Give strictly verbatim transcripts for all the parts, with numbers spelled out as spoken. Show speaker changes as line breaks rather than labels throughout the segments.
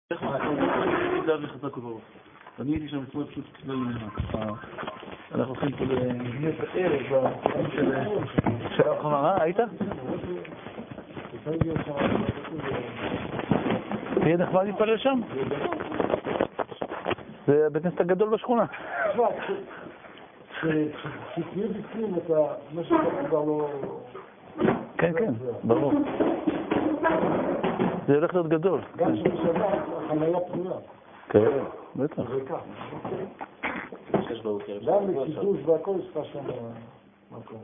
אני הייתי שם אצלו פשוט לא ימנה. אנחנו הולכים פה לבנות בערב בפעמים של שלב חמרה, היית? תהיה נחמד להתפלל שם? זה הבית כנסת הגדול בשכונה.
שתהיה בפנים את המשק כבר לא...
כן, כן, ברור. זה הולך להיות גדול.
גם שבשבת החניה פנויה.
כן, בטח.
גם לקידוש והכל יש לך שם מקום.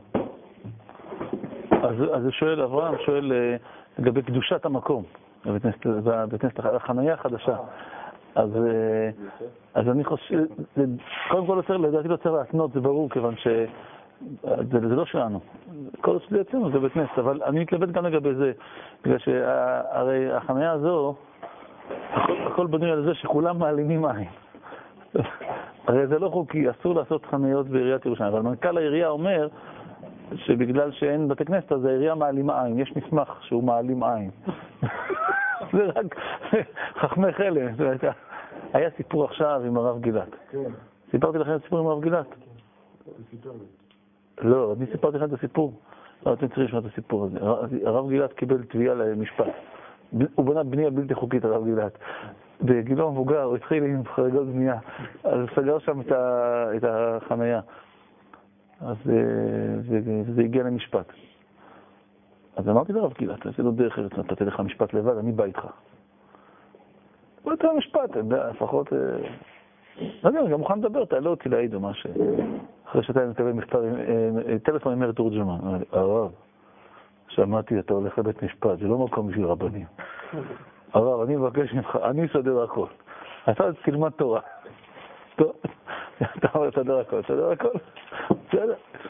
אז הוא שואל, אברהם שואל לגבי קדושת המקום, בבית כנסת החניה החדשה. אז אז אני חושב, קודם כל לדעתי לא צריך להתנות, זה ברור, כיוון שזה לא שלנו. כל זה יצאנו, זה בית כנסת, אבל אני מתלבט גם לגבי זה, בגלל שהרי החניה הזו, הכל בנוי על זה שכולם מעלימים עין. הרי זה לא חוקי, אסור לעשות חניות בעיריית ירושלים, אבל מנכ"ל העירייה אומר שבגלל שאין בתי כנסת, אז העירייה מעלימה עין, יש מסמך שהוא מעלים עין. זה רק חכמי חלם. היה סיפור עכשיו עם הרב גילת.
כן.
סיפרתי לכם את הסיפור עם הרב גילת?
סיפר לי.
לא, אני סיפרתי לכם את הסיפור. לא, אתם צריכים לשמוע את הסיפור הזה. הרב גילת קיבל תביעה למשפט. הוא בנה בנייה בלתי חוקית, הרב גילת. בגילו המבוגר, הוא התחיל עם חריגות בנייה. אז הוא סגר שם את החנייה. אז זה הגיע למשפט. אז אמרתי לרב גילת, זה לא דרך ארץ, נתתי לך משפט לבד, אני בא איתך. הוא יותר משפט, לפחות... לא יודע, אני גם מוכן לדבר, תעלה אותי להעיד או משהו. אחרי שאתה מקבל מכתב, טלפון עם מאיר תורג'מן. הרב, שמעתי, אתה הולך לבית משפט, זה לא מקום בשביל רבנים. הרב, אני מבקש ממך, אני אסדר הכל. אתה תלמד תורה. טוב, אתה אומר, תסדר הכל, תסדר הכל. בסדר.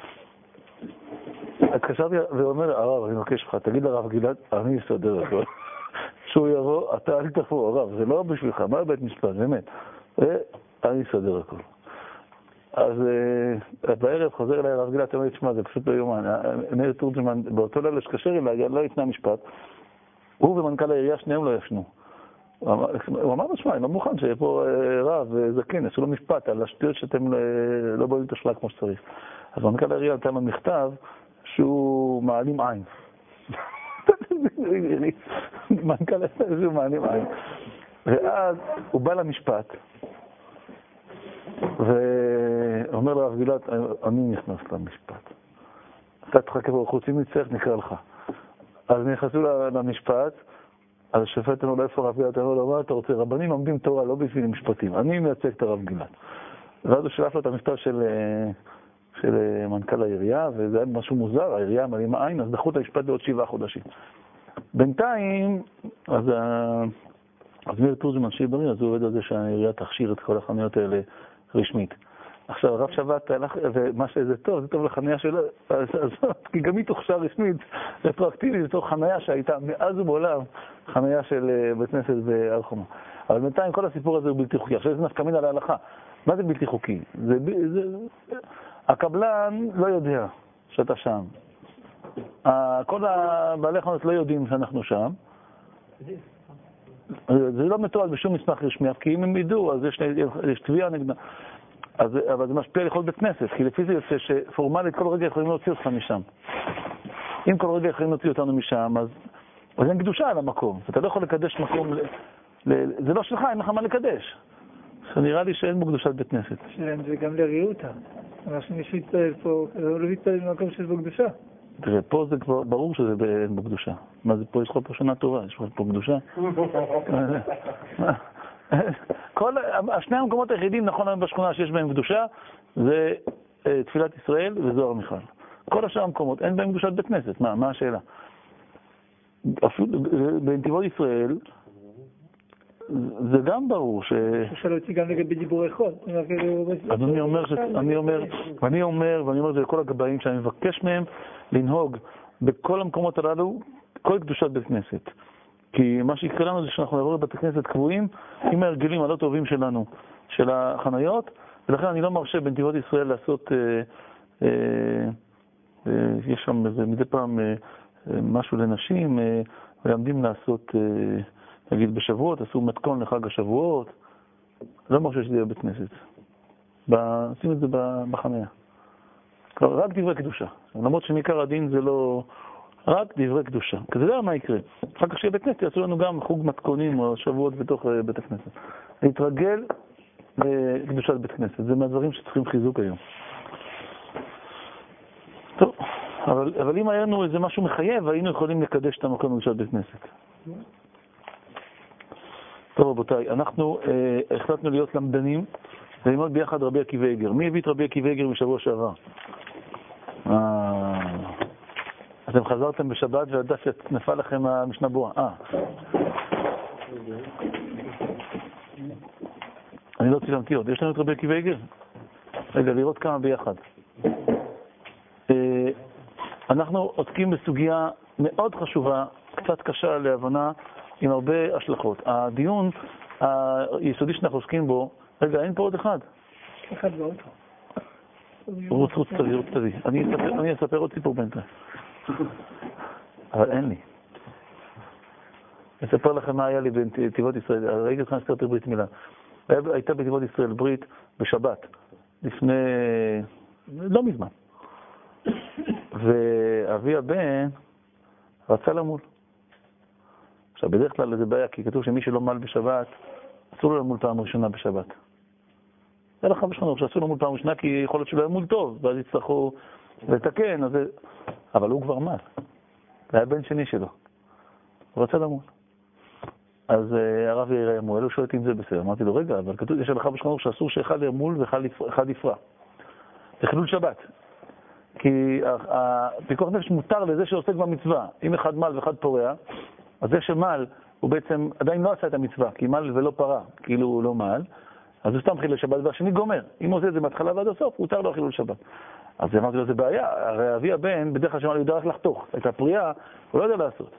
התקשרתי ואומר, הרב, אני מבקש ממך, תגיד לרב גלעד, אני אסדר הכל. שהוא יבוא, אתה אל תבוא, הרב, זה לא בשבילך, מה בית משפט, באמת. אני אסדר הכל. אז בערב חוזר אליי הרב גלעד, אומר לי, תשמע, זה פשוט לא יומן. מאיר תורג'מן, באותו לילה שקשר אליי, לא יפנה משפט. הוא ומנכ"ל העירייה, שניהם לא ישנו. הוא אמר, תשמע, אני לא מוכן שיהיה פה רב וזקן, עשו לו משפט על השטויות שאתם לא באים את השלה כמו שצריך. אז מנכ"ל העירייה נתן לו מכתב שהוא מעלים עין. מנכ"ל העירייה שהוא מעלים עין. ואז הוא בא למשפט, ואומר לרב גילת, אני נכנס למשפט. אתה תחכה בחוץ, אם נצטרך נקרא לך. אז נכנסו למשפט, אז השופט אמר לו, איפה רב גילת? אמר לו, מה אתה רוצה? רבנים לומדים תורה, לא בשביל משפטים. אני מייצג את הרב גילת. ואז הוא שלח לו את המכתב של, של מנכ"ל העירייה, וזה היה משהו מוזר, העירייה מעלימה עין, אז דחו את המשפט בעוד שבעה חודשים. בינתיים, אז... אז מאיר תורג'מן שיהיה בריא, אז הוא עובד על זה שהעירייה תכשיר את כל החניות האלה רשמית. עכשיו, הרב שבת הלך, ומה שזה טוב, זה טוב לחניה שלו, כי גם היא תוכשר רשמית, רטרואקטיבית, בתוך חניה שהייתה מאז ובעולם, חניה של בית כנסת בהר חומה. אבל בינתיים כל הסיפור הזה הוא בלתי חוקי. עכשיו זה נפקא מינה להלכה. מה זה בלתי חוקי? זה, זה, הקבלן לא יודע שאתה שם. כל הבעלי חנות לא יודעים שאנחנו שם. זה לא מתועד בשום מסמך רשמי, כי אם הם ידעו, אז יש, יש תביעה נגדה. אז, אבל זה משפיע על יכולת בית כנסת, כי לפי זה יוצא שפורמלית כל רגע יכולים להוציא אותך משם. אם כל רגע יכולים להוציא אותנו משם, אז, אז אין קדושה על המקום. אתה לא יכול לקדש מקום, ל, ל, זה לא שלך, אין לך מה לקדש. אז נראה לי שאין בו קדושת בית כנסת.
זה גם לריאותה. אנחנו מישהו יתפעל פה, לא יתפעל במקום שיש בו קדושה.
תראה, פה זה כבר ברור שזה אין בו קדושה. מה זה פה? יש לך פה שנה טובה, יש לך פה קדושה. כל, השני המקומות היחידים נכון היום בשכונה שיש בהם קדושה זה אה, תפילת ישראל וזוהר מיכל. כל השאר המקומות אין בהם קדושת בית כנסת. מה, מה השאלה? אפילו בנתיבות ישראל זה גם ברור ש...
אפשר להוציא גם לגבי דיבורי חול.
אדוני אומר, אני אומר, ואני אומר, ואני אומר את זה לכל הגבאים שאני מבקש מהם לנהוג בכל המקומות הללו כל קדושת בית כנסת. כי מה שיקרה לנו זה שאנחנו נעבור לבתי כנסת קבועים עם ההרגלים הלא טובים שלנו, של החניות, ולכן אני לא מרשה בנתיבות ישראל לעשות, אה, אה, אה, יש שם מדי פעם אה, משהו לנשים, אה, ולמדים לעשות אה, נגיד בשבועות, עשו מתכון לחג השבועות, לא מרשה שזה יהיה בית כנסת. עושים את זה בחניה. רק דברי קדושה. למרות שמעיקר הדין זה לא... רק דברי קדושה. כי זה לא מה יקרה. אחר כך שיהיה בית כנסת, יעשו לנו גם חוג מתכונים או שבועות בתוך בית הכנסת. להתרגל לקדושת בית כנסת. זה מהדברים שצריכים חיזוק היום. טוב, אבל, אבל אם היינו איזה משהו מחייב, היינו יכולים לקדש את המקום לקדושת בית כנסת. טוב רבותיי, אנחנו אה, החלטנו להיות למדנים וללמוד ביחד רבי עקיבא איגר. מי הביא את רבי עקיבא איגר משבוע שעבר? אה, אתם חזרתם בשבת והדף נפל לכם המשנה ברורה. אה. אני לא צילמתי עוד. יש לנו את רבי עקיבא איגר? רגע, לראות כמה ביחד. אה, אנחנו עוסקים בסוגיה מאוד חשובה, קצת קשה להבנה, עם הרבה השלכות. הדיון היסודי שאנחנו עוסקים בו, רגע, אין פה עוד אחד.
אחד ועוד.
רוץ, רוץ תביא, רוץ תביא. אני אספר עוד סיפור בינתיים. אבל אין לי. אני אספר לכם מה היה לי בנתיבות ישראל. ראיתי אתכם סתרתי ברית מילה. הייתה בנתיבות ישראל ברית בשבת, לפני... לא מזמן. ואבי הבן רצה למול. עכשיו, בדרך כלל זה בעיה, כי כתוב שמי שלא מל בשבת, אסור לו למול פעם ראשונה בשבת. זה לך בשכונות, שאסור לו למול פעם ראשונה, כי יכול להיות שלא היה מול טוב, ואז יצטרכו לתקן, אז זה... אבל הוא כבר מל. זה היה בן שני שלו. הוא רצה למול. אז uh, הרב יראה מול, הוא שואלת אם זה בסדר. אמרתי לו, רגע, אבל כתוב, יש הלכה בשכונות שאסור שאחד ימול ואחד יפרע. זה חילול שבת. כי הפיקוח נפש מותר לזה שעוסק במצווה. אם אחד מל ואחד פורע, אז זה שמל, הוא בעצם עדיין לא עשה את המצווה, כי מל ולא פרה, כאילו הוא לא מל, אז הוא סתם חילול שבת, והשני גומר. אם הוא עושה את זה מהתחלה ועד הסוף, הוא מותר לו חילול שבת. אז אמרתי לו, זה בעיה, הרי אבי הבן, בדרך כלל שמל, הוא יודע רק לחתוך. את הפריאה, הוא לא יודע לעשות.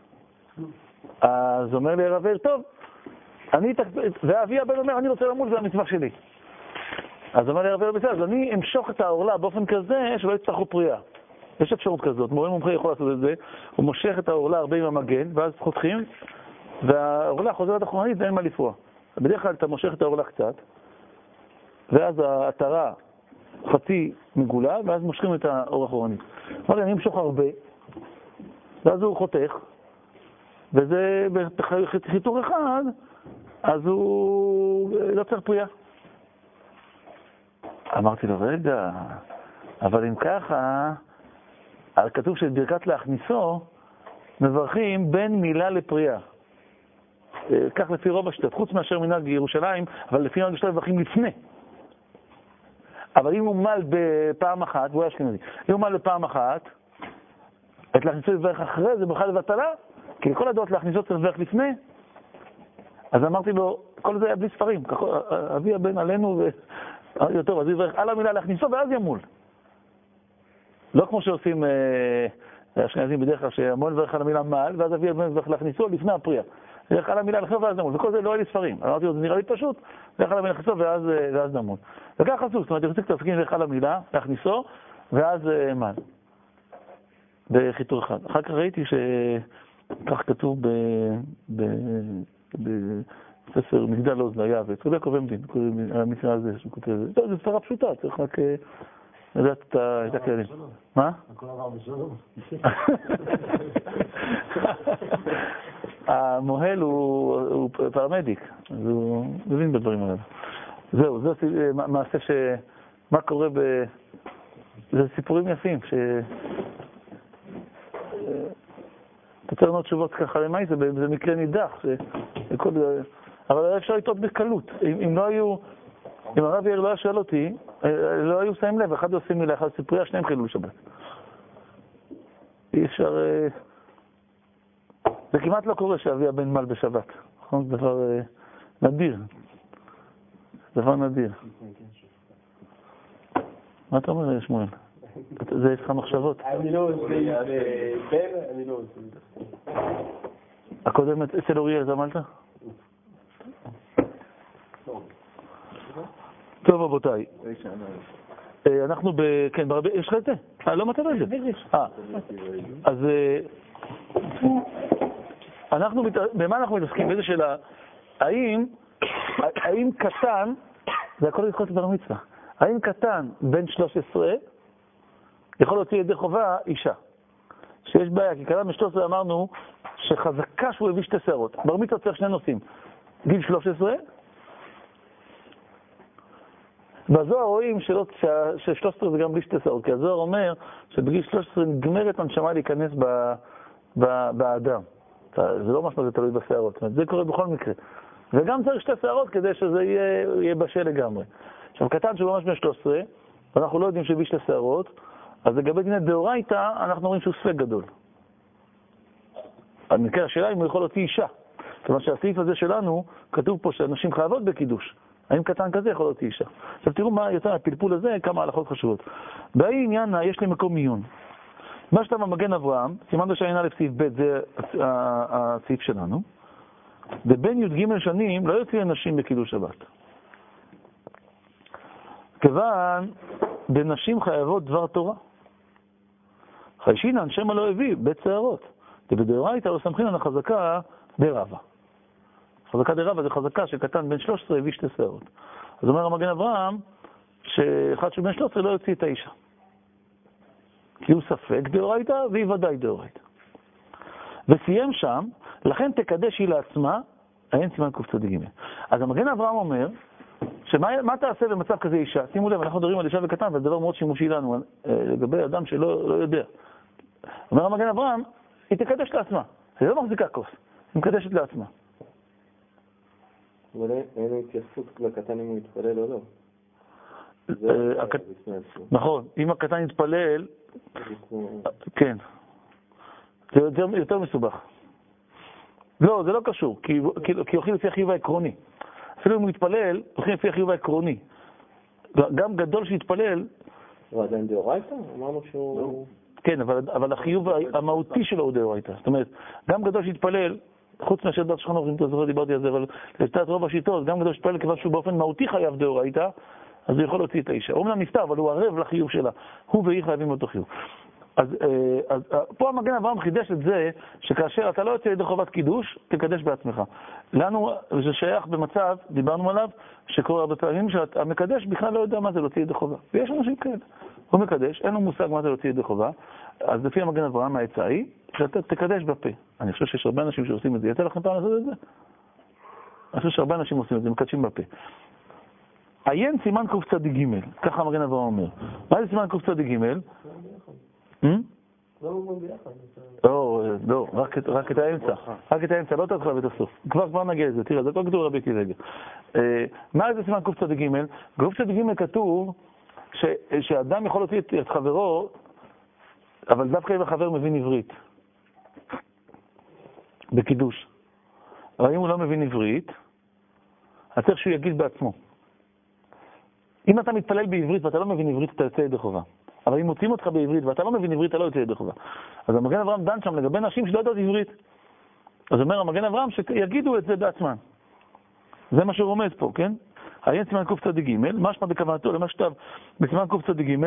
אז אומר לי הרב, טוב, אני, ואבי הבן אומר, אני רוצה למול, זה המצווה שלי. אז אומר לי הרב, בסדר, אז אני אמשוך את העורלה באופן כזה, שלא יצטרכו פריאה. יש אפשרות כזאת, מורה מומחה יכול לעשות את זה, הוא מושך את העורלה הרבה עם המגן, ואז חותכים, והעורלה חוזרת אחרונית, אין מה לפרוע. בדרך כלל אתה מושך את העורלה קצת, ואז העטרה חצי מגולה, ואז מושכים את האור האחרונית. אמר לי, אני אמשוך הרבה, ואז הוא חותך, וזה בחיתוך אחד, אז הוא לא צריך פריאה. אמרתי לו, רגע, אבל אם ככה, כתוב שברכת להכניסו, מברכים בין מילה לפריאה. כך לפי רוב השיטות, חוץ מאשר מנהג ירושלים, אבל לפי מנהג ירושלים מברכים לפני. אבל אם הוא מל בפעם אחת, והוא היה אשכנזי, אם הוא מל בפעם אחת, את להכניסו לברך אחרי, זה ברכה לבטלה, כי לכל הדעות להכניסו צריך לברך לפני. אז אמרתי לו, כל זה היה בלי ספרים, אבי הבן עלינו, טוב, אז יברך על המילה להכניסו, ואז ימול. לא כמו שעושים אשכנזים בדרך כלל, שהמון מברך על המילה מעל, ואז אבי הבן מברך להכניסו לפני הפריאה. מברך על המילה להכניסו ואז נמול. וכל זה לא היה לי ספרים. אמרתי לו, זה נראה לי פשוט, מברך על המילה להכניסו ואז נמול. וכך עשו, זאת אומרת, יחזיק את הסכין מברך על המילה להכניסו, ואז מעל. בחיתור אחד. אחר כך ראיתי שכך כתוב בספר מגדל עוז ליעבץ, הוא לא קובע דין, המקרה הזה שהוא כותב, זה ספרה פשוטה, צריך רק לדעת את הכללים. מה?
הכל עבר בשלום.
המוהל הוא פרמדיק, אז הוא מבין בדברים האלה. זהו, זה מעשה ש... מה קורה ב... זה סיפורים יפים, ש... אתה צריך לענות תשובות ככה למי, זה מקרה נידח, אבל אפשר לטעות בקלות. אם לא היו... אם הרב יאיר לא היה שואל אותי, לא היו שמים לב, אחד עושים מילה, אחד סיפוריה, שניהם חילול שבת. אי אפשר... זה כמעט לא קורה שאבי הבן מל בשבת. נכון? זה דבר נדיר. דבר נדיר. מה אתה אומר, שמואל? זה יש לך מחשבות?
אני לא עושה בן, אני לא עושה.
הקודמת, אצל אוריאל, זה אמרת? טוב רבותיי, אנחנו ב... כן, ברבי... יש לך את זה? אה, לא מצאת את זה? אה, אז אנחנו, במה אנחנו מתעסקים? באיזה שאלה? האם, האם קטן, זה הכל לדחות לבר מצווה, האם קטן בן שלוש עשרה יכול להוציא ידי חובה אישה? שיש בעיה, כי קטן בן שלוש עשרה אמרנו שחזקה שהוא הביא שתי שערות. בר מצווה צריך שני נושאים. גיל שלוש עשרה, בזוהר רואים ש-שלוש עשרה זה גם בלי שתי שערות, כי הזוהר אומר שבגיל שלוש עשרה נגמרת הנשמה להיכנס ב, ב, באדם. זה לא משהו, זה תלוי בשערות, זה קורה בכל מקרה. וגם צריך שתי שערות כדי שזה יהיה, יהיה בשל לגמרי. עכשיו, קטן שהוא ממש בן שלוש עשרה, ואנחנו לא יודעים שהביא שתי שערות, אז לגבי דיני דאורייתא, אנחנו רואים שהוא ספק גדול. המקרה השאלה אם הוא יכול להוציא אישה. זאת אומרת שהסעיף הזה שלנו, כתוב פה שאנשים חייבות בקידוש. האם קטן כזה יכול להוציא אישה? עכשיו תראו מה יוצא מהפלפול הזה, כמה הלכות חשובות. בעניין, יש לי מקום מיון. מה שאתה במגן אברהם, סימן בשעין א' סעיף ב', זה הסעיף שלנו. ובין י"ג שנים לא יוציא אנשים בקידוש שבת. כיוון, בנשים חייבות דבר תורה. חיישינן, שמה לא הביא, בית שערות. ובדאורייתא לא סמכין על החזקה דרבה. חזקה דרבה זה חזקה שקטן בן שלוש עשרה הביא שתי שערות. אז אומר המגן אברהם, שאחד שהוא בן שלוש עשרה לא יוציא את האישה. כי הוא ספק דאורייתא והיא ודאי דאורייתא. וסיים שם, לכן תקדש היא לעצמה, אין סימן קצ"ג. אז המגן אברהם אומר, שמה מה תעשה במצב כזה אישה? שימו לב, אנחנו מדברים על אישה וקטן, וזה דבר מאוד שימושי לנו, לגבי אדם שלא לא יודע. אומר המגן אברהם, היא תקדש לעצמה. היא לא מחזיקה כוס, היא מקדשת לעצמה.
אבל אין התייחסות לקטן אם הוא יתפלל או לא.
נכון, אם הקטן יתפלל, כן. זה יותר מסובך. לא, זה לא קשור, כי הולכים לפי החיוב העקרוני. אפילו אם הוא יתפלל, הולכים לפי החיוב העקרוני. גם גדול שיתפלל...
הוא עדיין דאורייתא? אמרנו שהוא...
כן, אבל החיוב המהותי שלו הוא דאורייתא. זאת אומרת, גם גדול שיתפלל, חוץ מאשר דת שכנוך, אם אתה זוכר, דיברתי על זה, אבל לתת רוב השיטות, גם גדול שיתפלל, כיוון שהוא באופן מהותי חייב דאורייתא, אז הוא יכול להוציא את האישה. הוא אומנם נפטר, אבל הוא ערב לחיוב שלה. הוא והיא חייבים אותו חיוב. אז, אז פה המגן אברהם חידש את זה, שכאשר אתה לא יוצא ידי חובת קידוש, תקדש בעצמך. לנו זה שייך במצב, דיברנו עליו, שקורה הרבה פעמים שהמקדש בכלל לא יודע מה זה להוציא ידי חובה. ויש אנשים כאלה. הוא מקדש, אין לו מושג מה זה להוציא ידי חובה. אז לפי המגן אברהם העצה היא, שאתה תקדש בפה. אני חושב שיש הרבה אנשים שעושים את זה. יצא לכם פעם לעשות את זה? אני חושב שהרבה אנשים עושים את זה, מקדשים בפה. עיין סימן קצ"ג, ככה המגן אברהם אומר. מה זה סימן קצ"ג?
לא אומרים ביחד.
לא, לא, רק את האמצע. רק את האמצע, לא תתחיל ואת הסוף. כבר כבר נגיע לזה, תראה, זה כל כתוב רבי כרגע. מה זה סימן קצ"ג? קצ"ג כתוב שאדם יכול להוציא את חברו, אבל דווקא אם החבר מבין עברית. בקידוש. אבל אם הוא לא מבין עברית, אז צריך שהוא יגיד בעצמו. אם אתה מתפלל בעברית ואתה לא מבין עברית, אתה יוצא ידי חובה. אבל אם מוצאים אותך בעברית ואתה לא מבין עברית, אתה לא יוצא ידי חובה. אז המגן אברהם דן שם לגבי נשים שלא יודעות עברית. אז אומר המגן אברהם שיגידו את זה בעצמם. זה מה שהוא רומז פה, כן? עיין סימן קצ"ג, משמע בכוונתו למה שכתב בסימן קצ"ג.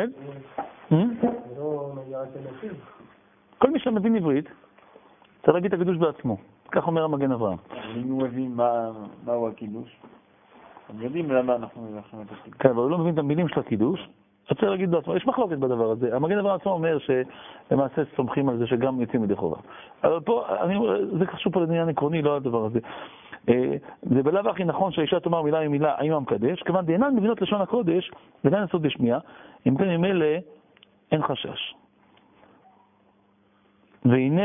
כל מי שמבין עברית, צריך להגיד את הקידוש בעצמו. כך אומר המגן אברהם.
אם הוא מבין מהו הקידוש, הם יודעים למה אנחנו מלכים את הקידוש.
כן, אבל הוא לא מבין את המילים של הקידוש. צריך להגיד בעצמו, יש מחלוקת בדבר הזה. המגן אברהם עצמו אומר שלמעשה סומכים על זה שגם יוצאים ידי חובה. אבל פה, אני, זה קשור פה לעניין עקרוני, לא הדבר הזה. זה בלב הכי נכון שהאישה תאמר מילה עם מילה עם המקדש, כיוון דאינן מבינות לשון הקודש, ודאי לעשות בשמיעה, אם כן עם אלה אין חשש. והנה,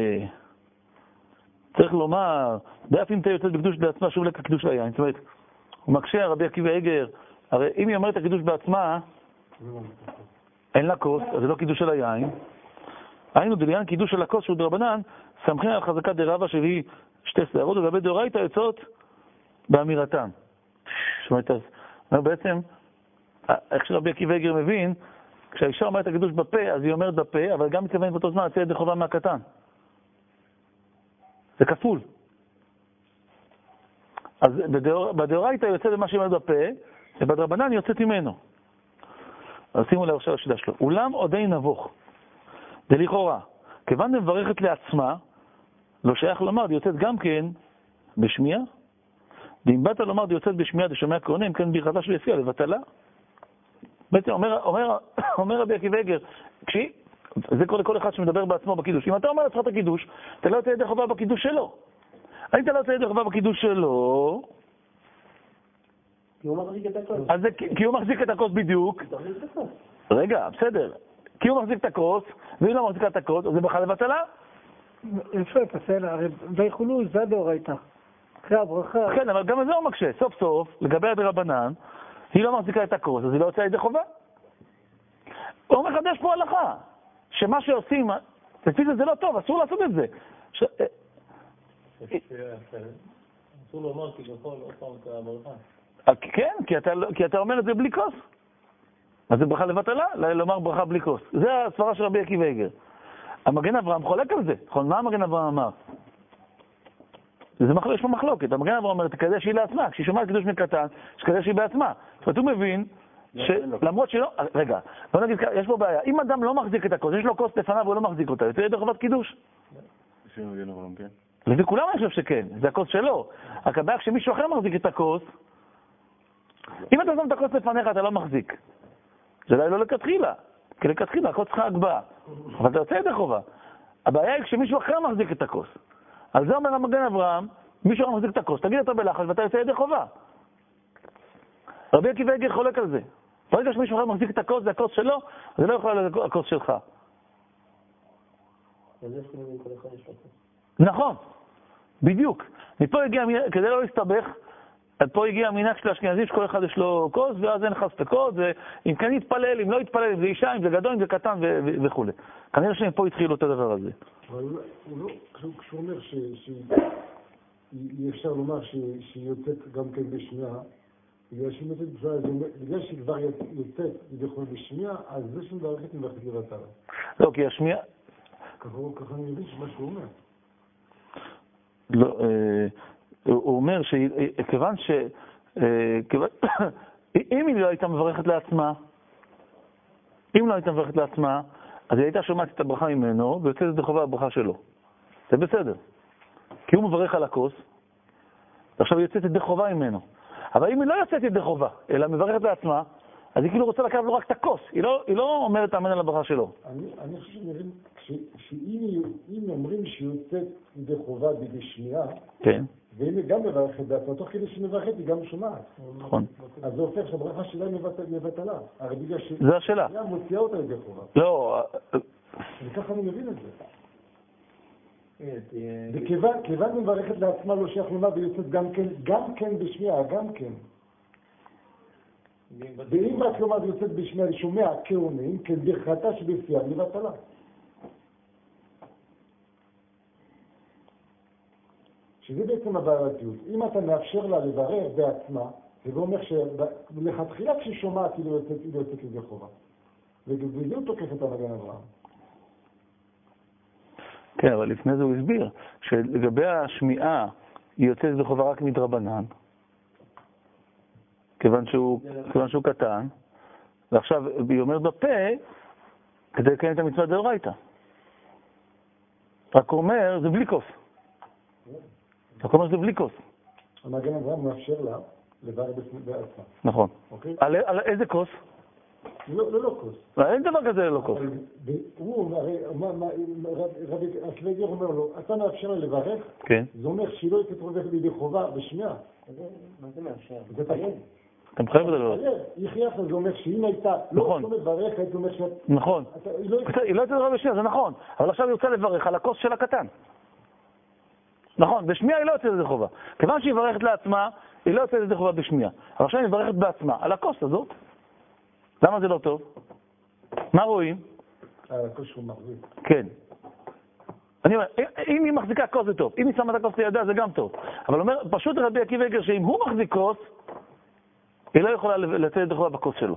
צריך לומר, דאף אם תהיה יוצאת בקדוש בעצמה, שוב לק הקדוש ליין. זאת אומרת, הוא מקשה, רבי עקיבא איגר, הרי אם היא אומרת הקדוש בעצמה, אין לה כוס, אז זה לא קידוש של היין. היינו דליין קידוש של הכוס שהוא דרבנן, סמכין על חזקה דרבה שהיא שתי שערות, ולגבי דאורייתא יוצאות באמירתן. זאת אומרת, אז בעצם, איך שרבי עקיבא איגר מבין, כשהאישה אומרת הקדוש בפה, אז היא אומרת בפה, אבל גם מתכוונת באותו זמן לצאת ידי חובה מהקטן. זה כפול. אז בדאורייתא יוצא במה שהיא אומרת בפה, ובדרבנן יוצאת ממנו. אז שימו לב עכשיו השיטה שלו. אולם עודי נבוך, דלכאורה, כיוון מברכת לעצמה, לא שייך לומר, יוצאת גם כן בשמיעה. ואם באת לומר, יוצאת בשמיעה, דשומע כהנים, כן ברכתה של יפיע, לבטלה. בעצם אומר, אומר, אומר רבי עקיבא איגר, כשהיא, זה קורה לכל אחד שמדבר בעצמו בקידוש. אם אתה אומר לעצמך את הקידוש, אתה לא יוצא ידי חובה בקידוש שלו. האם אתה לא יוצא ידי חובה בקידוש שלו?
כי הוא מחזיק את הכוס.
אז זה, כי הוא מחזיק את הכוס בדיוק. רגע, בסדר. כי הוא מחזיק את הכוס, והיא לא מחזיקה את הכוס, אז זה בכלל לבטלה?
יפה, בסדר, הרי ויכולו זה דאורייתא. אחרי הברכה.
כן, אבל גם זה הוא מקשה. סוף סוף, לגבי הדרבנן, היא לא מחזיקה את הכוס, אז היא לא יוצאה ידי חובה. הוא מחדש פה הלכה, שמה שעושים, לפי זה זה לא טוב, אסור לעשות את זה. ש...
אסור לומר כביכול עוד פעם את הברכה.
כן, כי אתה, כי אתה אומר את זה בלי כוס. אז זה ברכה לבטלה, לומר ברכה בלי כוס. זה הסברה של רבי עקיבא איגר. המגן אברהם חולק על זה. נכון, מה המגן אברהם אמר? זה מחלוק, יש פה מחלוקת. המגן אברהם אומר, תקדש היא לעצמה. כשהיא שומעת קידוש מקטן, שתקדש היא בעצמה. זאת אומרת, הוא מבין שלמרות שלא... רגע, בוא נגיד, יש פה בעיה. אם אדם לא מחזיק את הכוס, יש לו כוס לפניו והוא לא מחזיק אותה, יוצא ידי חובת קידוש? לפי כולם אני חושב שכן, זה הכוס שלו. רק הבעיה כשמישהו אחר מחזיק את הכוס, אם אתה שם את הכוס לפניך, אתה לא מחזיק. זה לא לכתחילה, כי לכתחילה הכוס צריכה הגבהה, אבל אתה יוצא ידי חובה. הבעיה היא כשמישהו אחר מחזיק את הכוס. על זה אומר המגן אברהם, מישהו אחר מחזיק את הכוס, תגיד אתה בלחש ואתה יוצא ידי חובה. רבי עקיבא איגר חולק על זה. ברגע שמישהו אחר מחזיק את הכוס, זה הכוס שלו, זה לא יכול להיות הכוס שלך. נכון, בדיוק. מפה הגיע, כדי לא להסתבך, פה הגיע המנהג של האשכנזים שכל אחד יש לו כוס, ואז אין חס את הכוס, ואם כן יתפלל, אם לא יתפלל, אם זה אישה, אם זה גדול, אם זה קטן וכו'. כנראה שמפה התחילו את הדבר הזה.
אבל הוא לא, כשהוא אומר שאי אפשר לומר שהיא יוצאת גם כן בשמיעה, בגלל שהיא יוצאת בשמיעה, בגלל שהיא כבר יוצאת בכל בשמיעה, אז זה שמברכת מברכת לבטלה.
לא, כי השמיעה...
ככה אני מבין שמה שהוא אומר.
לא, הוא אומר שכיוון ש... אם היא לא הייתה מברכת לעצמה, אם לא הייתה מברכת לעצמה, אז היא הייתה שומעת את הברכה ממנו, ויוצאת את החובה הברכה שלו. זה בסדר. כי הוא מברך על הכוס, ועכשיו היא יוצאת את החובה ממנו. אבל אם היא לא יוצאת את החובה, אלא מברכת לעצמה, אז היא כאילו רוצה לקחת לו רק את הכוס. היא לא, היא לא אומרת אמן על הברכה שלו.
אני, אני חושב שנראים, שאם אומרים שהיא יוצאת ידי חובה בידי שמיעה,
כן.
ואם היא גם מברכת בעצמה, תוך כדי שהיא מברכת היא גם שומעת.
נכון.
אז זה הופך שהברכה שלה היא מבטלה. הרי בגלל שהיא...
זה השאלה.
היא מוציאה אותה ידי חובה.
לא...
וככה אני מבין את זה. וכיוון היא מברכת לעצמה לא שייך לומר, והיא יוצאת גם כן, גם כן בשמיעה, גם כן. ואם רק לומר יוצאת בשמיעה, שומע כהונים, כברכתה שבפייה, לבטלה. שזה בעצם הבעייתיות. אם אתה מאפשר לה לברר בעצמה, זה אומר שלכתחילה כשהיא שומעת היא לא יוצאת לזה חובה. וזה הוא תוקף את המגן אברהם.
כן, אבל לפני זה הוא הסביר שלגבי השמיעה היא יוצאת לזה חובה רק מדרבנן, כיוון שהוא, כיוון שהוא קטן, ועכשיו היא אומרת בפה כדי לקיים את המצווה דאורייתא. רק הוא אומר, זה בלי כוס. רק הוא אומר, זה בלי כוס.
המגן אברהם מאפשר לה לברר בעצמה.
נכון.
אוקיי?
על, על איזה כוס?
לא, לא, לא כוס.
אין דבר כזה ללא כוס.
הוא, הרי, רבי עקיבא איגר אומר לו, אתה מאפשר לה לברך?
כן.
זה אומר שהיא לא יוצאת רובך בידי חובה בשמיעה.
מה זה מאפשר?
זה תחייב.
אתה מחייב את זה לא?
היא חייבת, זה אומר שאם הייתה לא מברך, הייתי אומר שאת...
נכון. היא לא יוצאת רבה בשמיעה, זה נכון. אבל עכשיו היא רוצה לברך על הכוס של הקטן. נכון, בשמיעה היא לא יוצאת לזה חובה. כיוון שהיא מברכת לעצמה, היא לא יוצאת לזה חובה בשמיעה. אבל עכשיו היא מברכת בעצמה על הכוס הזאת. למה זה לא טוב? מה רואים?
על הכוס שהוא מחזיק. כן.
אני אומר, אם היא מחזיקה כוס זה טוב. אם היא שמה את הכוס לידה זה גם טוב. אבל אומר, פשוט רבי עקיבא איגר שאם הוא מחזיק כוס, היא לא יכולה לצאת לזה חובה בכוס שלו.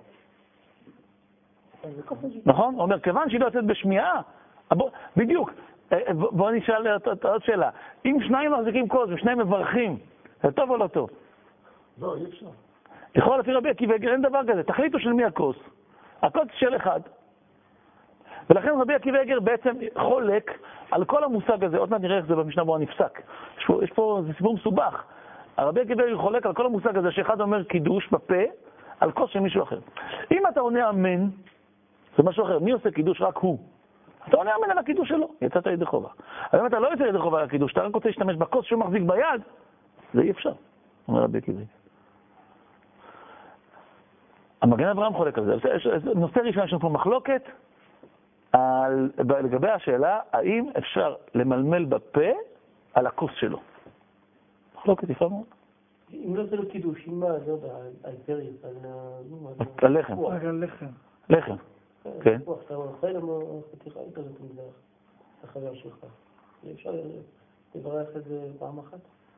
נכון? הוא אומר, כיוון שהיא לא יוצאת בשמיעה, בדיוק. בוא נשאל את עוד שאלה. אם שניים מחזיקים כוס ושניים מברכים, זה טוב או לא טוב?
לא, אי אפשר.
יכול לפי רבי עקיבא איגר אין דבר כזה. תחליטו של מי הכוס. הכוס של אחד. ולכן רבי עקיבא איגר בעצם חולק על כל המושג הזה, עוד מעט נראה איך זה במשנה ברורה נפסק. יש פה, יש פה, זה סיפור מסובך. הרבי עקיבא איגר חולק על כל המושג הזה שאחד אומר קידוש בפה, על כוס של מישהו אחר. אם אתה עונה אמן, זה משהו אחר. מי עושה קידוש? רק הוא. אתה עונה אמן על הקידוש שלו, יצאת ידי חובה. אבל אם אתה לא יצא ידי חובה על הקידוש, אתה רק רוצה להשתמש בכוס שהוא מחזיק ביד, זה אי אפשר, אומר רבי עקיבא. המגן אברהם חולק על זה. נושא ראשון יש לנו פה מחלוקת על, לגבי השאלה, האם אפשר למלמל בפה על הכוס שלו. מחלוקת יפה מאוד.
אם לא זה לא קידוש, אם מה, זה עוד על פריס,
על לחם.
על לחם.
לחם, כן.
אתה אוכל או חתיכה כזאת מזרח, החבר שלך. אפשר לברך את זה פעם אחת?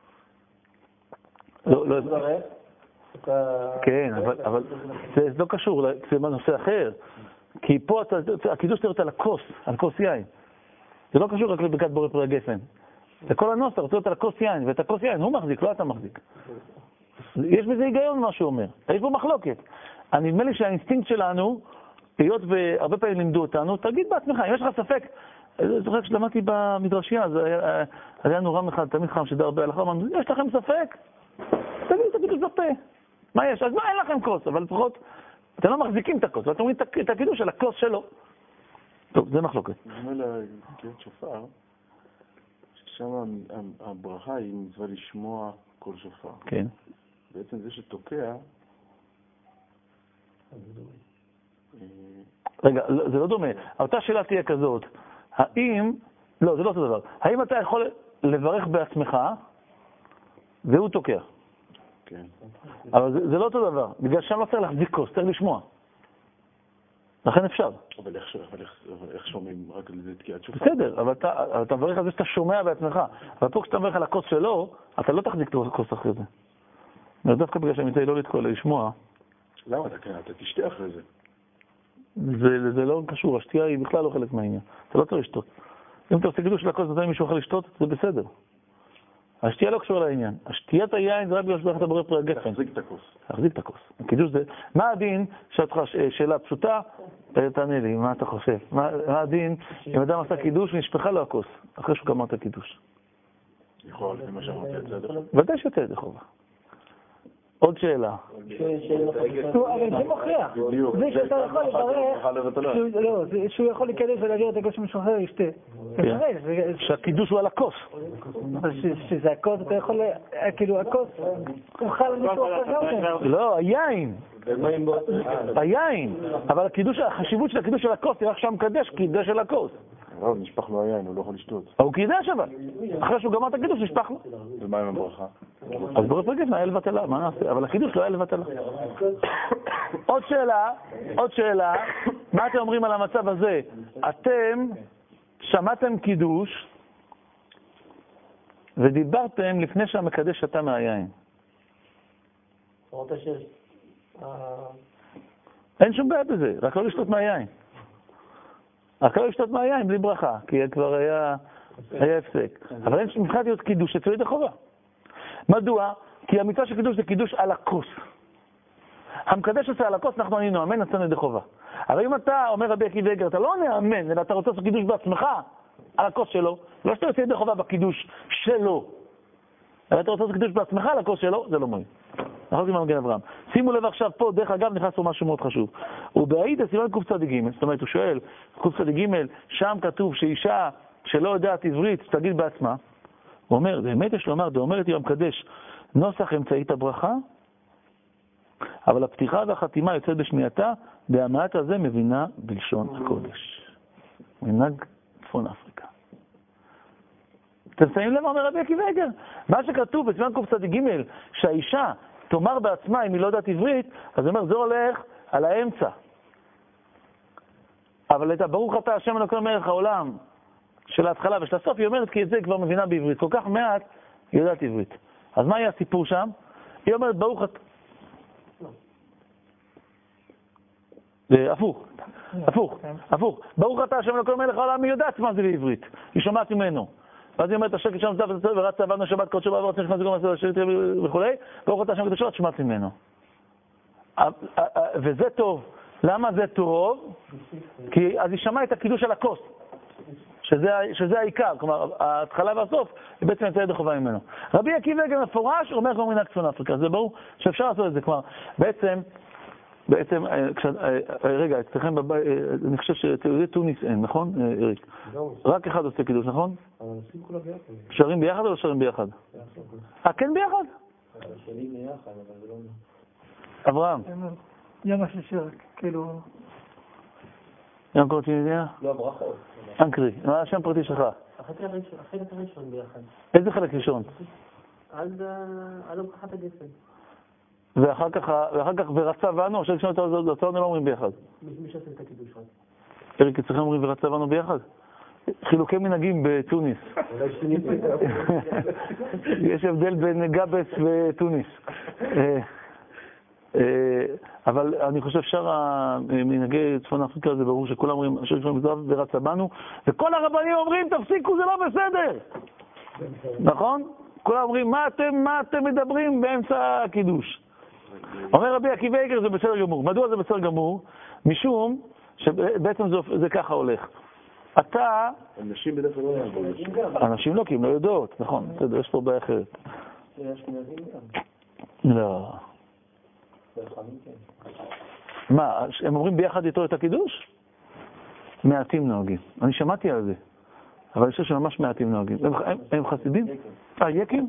לא, לא.
לברך?
כן, אבל זה לא קשור, זה נושא אחר. כי פה הקידוש צריך על הכוס, על כוס יין. זה לא קשור רק לברכת בורא פרי הגפן. לכל הנוס אתה רוצה להיות על הכוס יין, ואת הכוס יין הוא מחזיק, לא אתה מחזיק. יש בזה היגיון מה שהוא אומר. יש פה מחלוקת. אני נדמה לי שהאינסטינקט שלנו, היות והרבה פעמים לימדו אותנו, תגיד בעצמך, אם יש לך ספק, זוכר כשלמדתי במדרשייה, אז היה נורא אחד, תמיד חם שדר הרבה הלכה, אמרנו, יש לכם ספק? תגיד, תגידו בפה. מה יש? אז מה, אין לכם כוס, אבל לפחות, אתם לא מחזיקים את הכוס, ואתם אומרים את הקידוש של הכוס שלו. טוב, זה מחלוקת.
דומה לקריאת שופר, ששם הברכה היא מצווה לשמוע כל שופר.
כן.
בעצם זה שתוקע...
רגע, זה לא דומה. אותה שאלה תהיה כזאת, האם, לא, זה לא אותו דבר, האם אתה יכול לברך בעצמך, והוא תוקע?
כן.
אבל זה, זה לא אותו דבר, בגלל שם לא צריך להחזיק כוס, צריך לשמוע. לכן אפשר.
אבל איך, אבל איך, אבל איך שומעים רק על זה תקיעת שופר?
בסדר, אבל אתה, אבל אתה מברך על זה שאתה שומע בעצמך. אבל פה כשאתה מברך על הכוס שלו, אתה לא תחזיק את הכוס אחרי זה. דווקא בגלל שאני רוצה לא לתקוע, לשמוע.
למה? אתה, אתה תשתה אחרי זה.
זה, זה לא קשור, השתייה היא בכלל לא חלק מהעניין. אתה לא צריך לשתות. אם אתה עושה קידוש של הכוס, נותן מישהו אחר לשתות, זה בסדר. השתייה לא קשור לעניין. השתיית היין זה רק בגלל שברך את הבורא פרי הגפן.
להחזיק את הכוס.
להחזיק את הכוס. הקידוש זה... מה הדין, שאתך שאלה פשוטה, תענה לי, מה אתה חושב? מה, מה הדין, אם אדם עשה קידוש ונשפחה לו הכוס, אחרי שהוא גמר את הקידוש?
יכול, זה מה שאמרתי, בסדר?
ודאי שיוצא ידי חובה. עוד שאלה.
אבל זה מוכיח. זה שאתה יכול לברך, לא, שהוא יכול להיכנס ולהעביר את הכוס שמישהו אחר ישתה.
שהקידוש הוא על הכוס.
שזה הכוס, אתה יכול, כאילו הכוס, הוא חל על מישהו אחר.
לא, היין. היין. אבל החשיבות של הקידוש של הכוס, תראה שם קדש, קידש של הכוס.
לא, נשפח לו היין, הוא לא יכול לשתות.
הוא קידש אבל. אחרי שהוא גמר את הקידוש, נשפח לו.
ומה עם הברכה?
אז בורא פרי הגפן היה לבטלה, מה נעשה? אבל הקידוש לא היה לבטלה. עוד שאלה, עוד שאלה, מה אתם אומרים על המצב הזה? אתם שמעתם קידוש ודיברתם לפני שהמקדש שתה מהיין. אין שום בעיה בזה, רק לא לשתות מהיין. רק לא לשתות מהיין בלי ברכה, כי כבר היה, היה הפסק. אבל אין מבחינת להיות קידוש אצל ידי חובה. מדוע? כי המצווה של קידוש זה קידוש על הכוס. המקדש עושה על הכוס, אנחנו ענינו אמן, נצאנו ידי חובה. אבל אם אתה אומר רבי עקיבא איגר, אתה לא עונה אמן, אלא אתה רוצה לעשות קידוש בעצמך על הכוס שלו, לא שאתה יוצא ידי חובה בקידוש שלו, אבל אתה רוצה לעשות קידוש בעצמך על הכוס שלו, זה לא מועיל. אנחנו עם המגן אברהם. שימו לב עכשיו פה, דרך אגב, נכנס פה משהו מאוד חשוב. הוא בעידה סימן קצ"ג, זאת אומרת, הוא שואל, קצ"ג, שם כתוב שאישה שלא יודעת עברית, תגיד בעצמה. הוא אומר, באמת יש לומר, זה אומרת יום המקדש, נוסח אמצעית הברכה, אבל הפתיחה והחתימה יוצאת בשמיעתה, והמעט הזה מבינה בלשון הקודש. מנהג צפון אפריקה. אתם שמים לב מה אומר רבי עקיבא איגר? מה שכתוב בסימן קצ"ג, שהאישה תאמר בעצמה אם היא לא יודעת עברית, אז הוא אומר, זה הולך על האמצע. אבל את הברוך אתה השם אלוקים מלך העולם של ההתחלה ושל הסוף, היא אומרת כי את זה כבר מבינה בעברית. כל כך מעט היא יודעת עברית. אז מה היה הסיפור שם? היא אומרת ברוך אתה... הפוך, הפוך, הפוך. ברוך אתה השם אלוקים מלך העולם, היא יודעת מה זה בעברית. היא שומעת ממנו. ואז היא אומרת, השקט שם זב וצב ורצה עבדנו שבת קודשו בעבר, צריך נכנס לגום לעשות השקט וכו', ברוך אתה השם קדושו, את שומעת ממנו. וזה טוב. למה זה טוב? כי אז ישמע את הקידוש על הכוס, שזה, שזה העיקר, כלומר, ההתחלה והסוף, היא בעצם יצא ידי חובה ממנו. רבי עקיבא גם מפורש, אומר כמו מנהג צפון אפריקה, זה ברור שאפשר לעשות את זה, כלומר, בעצם, בעצם, כש, רגע, אצלכם בבית, אני חושב שזה טוניס אין, נכון, אריק? רק אחד עושה קידוש, נכון? שרים ביחד או לא שרים ביחד? אה, כן ביחד?
שרים ביחד, אבל זה לא...
אברהם.
יום השלישי, כאילו...
יום קוראים יודע?
לא, ברכות.
אנקרי, מה השם פרטי שלך?
החלק הראשון ביחד.
איזה חלק ראשון?
עד הוכחת הגפן.
ואחר כך, ואחר כך ורצה בנו, עכשיו כשאנחנו את הרצאנו לא אומרים ביחד.
מי שעושה את הקידוש רק?
אריק, אצלכם אומרים ורצה בנו ביחד? חילוקי מנהגים בתוניס. יש הבדל בין גבס ותוניס. אבל אני חושב שאר המנהגי צפון אפריקה זה ברור שכולם אומרים אשר כשאנחנו מזרח ורצה בנו, וכל הרבנים אומרים תפסיקו, זה לא בסדר. נכון? כולם אומרים מה אתם, מה אתם מדברים באמצע הקידוש. אומר רבי עקיבא איגר זה בסדר גמור. מדוע זה בסדר גמור? משום שבעצם זה, זה ככה הולך. אתה...
אנשים בדרך כלל לא יעבור.
אנשים לא, כי הם לא יודעות. נכון, בסדר, יש פה בעיה אחרת. לא. מה, הם אומרים ביחד איתו את הקידוש? מעטים נוהגים. אני שמעתי על זה. אבל אני חושב שממש מעטים נוהגים. הם, הם, הם חסידים? אה, יקים?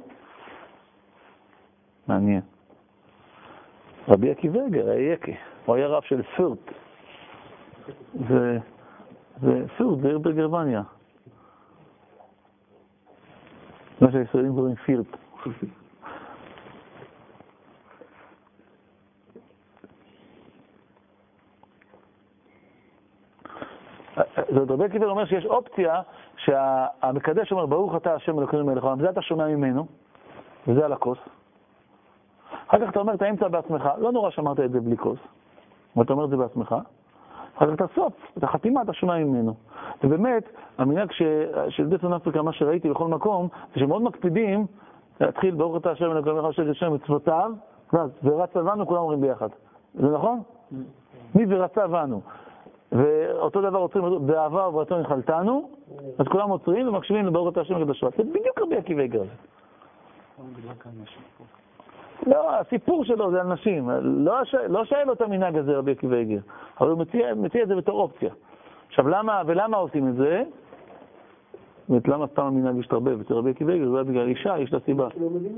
מעניין. רבי עקיבא איגר היה יקי. הוא היה רב של פורט. זה... זה פורט, זה עיר בגרמניה. מה שהישראלים קוראים פירט. זאת רבי עקיבא אומר שיש אופציה שהמקדש אומר ברוך אתה השם אלוקינו מלך, זה אתה שומע ממנו, וזה על הכוס. אחר כך אתה אומר את האמצע בעצמך, לא נורא שאמרת את זה בלי כוס, אבל אתה אומר את זה בעצמך. אחר כך את הסוף, את החתימה אתה שומע ממנו. ובאמת, המנהג של צפון אפריקה, מה שראיתי בכל מקום, זה שמאוד מקפידים להתחיל ברוך אתה השם אלוקינו מלך של השם מצוותיו, ורצה בנו כולם אומרים ביחד. זה נכון? מי ורצה בנו? ואותו דבר עוצרים, באהבה וברצון נחלתנו, אז כולם עוצרים ומקשיבים לברוך אתה השם הקדוש. זה בדיוק רבי עקיבא איגר. לא, הסיפור שלו זה על נשים. לא שואל אותה מנהג הזה רבי עקיבא איגר, אבל הוא מציע, מציע את זה בתור אופציה. עכשיו, למה, ולמה עושים את זה? זאת למה סתם המנהג ישתרבב אצל רבי עקיבא איגר? זה בגלל אישה, יש לה סיבה.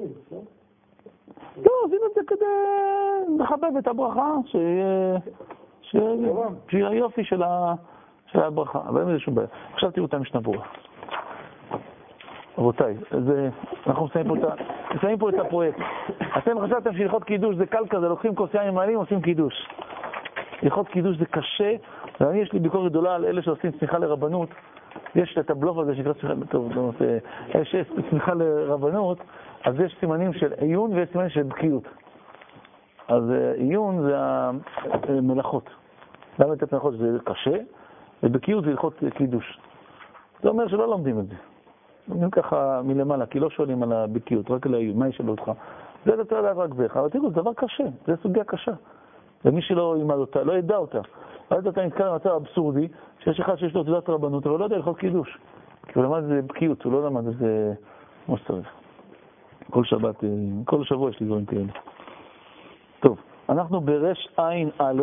לא, עושים את זה כדי לחבב את הברכה, שיהיה... שיהיה היופי של הברכה, אבל אין איזה שום בעיה. עכשיו תראו את המשנה ברורה. רבותיי, אנחנו מסיימים פה את הפרויקט. אתם חשבתם שהלכות קידוש זה קל כזה, לוקחים כוס יין מעלים, עושים קידוש. הלכות קידוש זה קשה, ואני יש לי ביקורת גדולה על אלה שעושים צמיחה לרבנות. יש את הבלוף הזה שנקרא צמיחה, טוב, יש צמיחה לרבנות, אז יש סימנים של עיון ויש סימנים של בקיאות. אז עיון זה המלאכות. למה את המלאכות זה קשה? ובקיאות זה הלכות קידוש. זה אומר שלא לומדים את זה. לומדים ככה מלמעלה, כי לא שואלים על הבקיאות, רק על העיון. מה ישאלו אותך? זה לא תראה רק בך. אבל תראו, זה דבר קשה. זה סוגיה קשה. ומי שלא ילמד אותה, לא ידע אותה. אז אתה נתקל במצב אבסורדי, שיש אחד שיש לו תעודת רבנות, אבל לא יודע הלכות קידוש. כי הוא למד את זה בקיאות, הוא לא למד את זה כמו שצריך. כל שבת, כל שבוע יש לי דברים כאלה. טוב, אנחנו ברש עין א',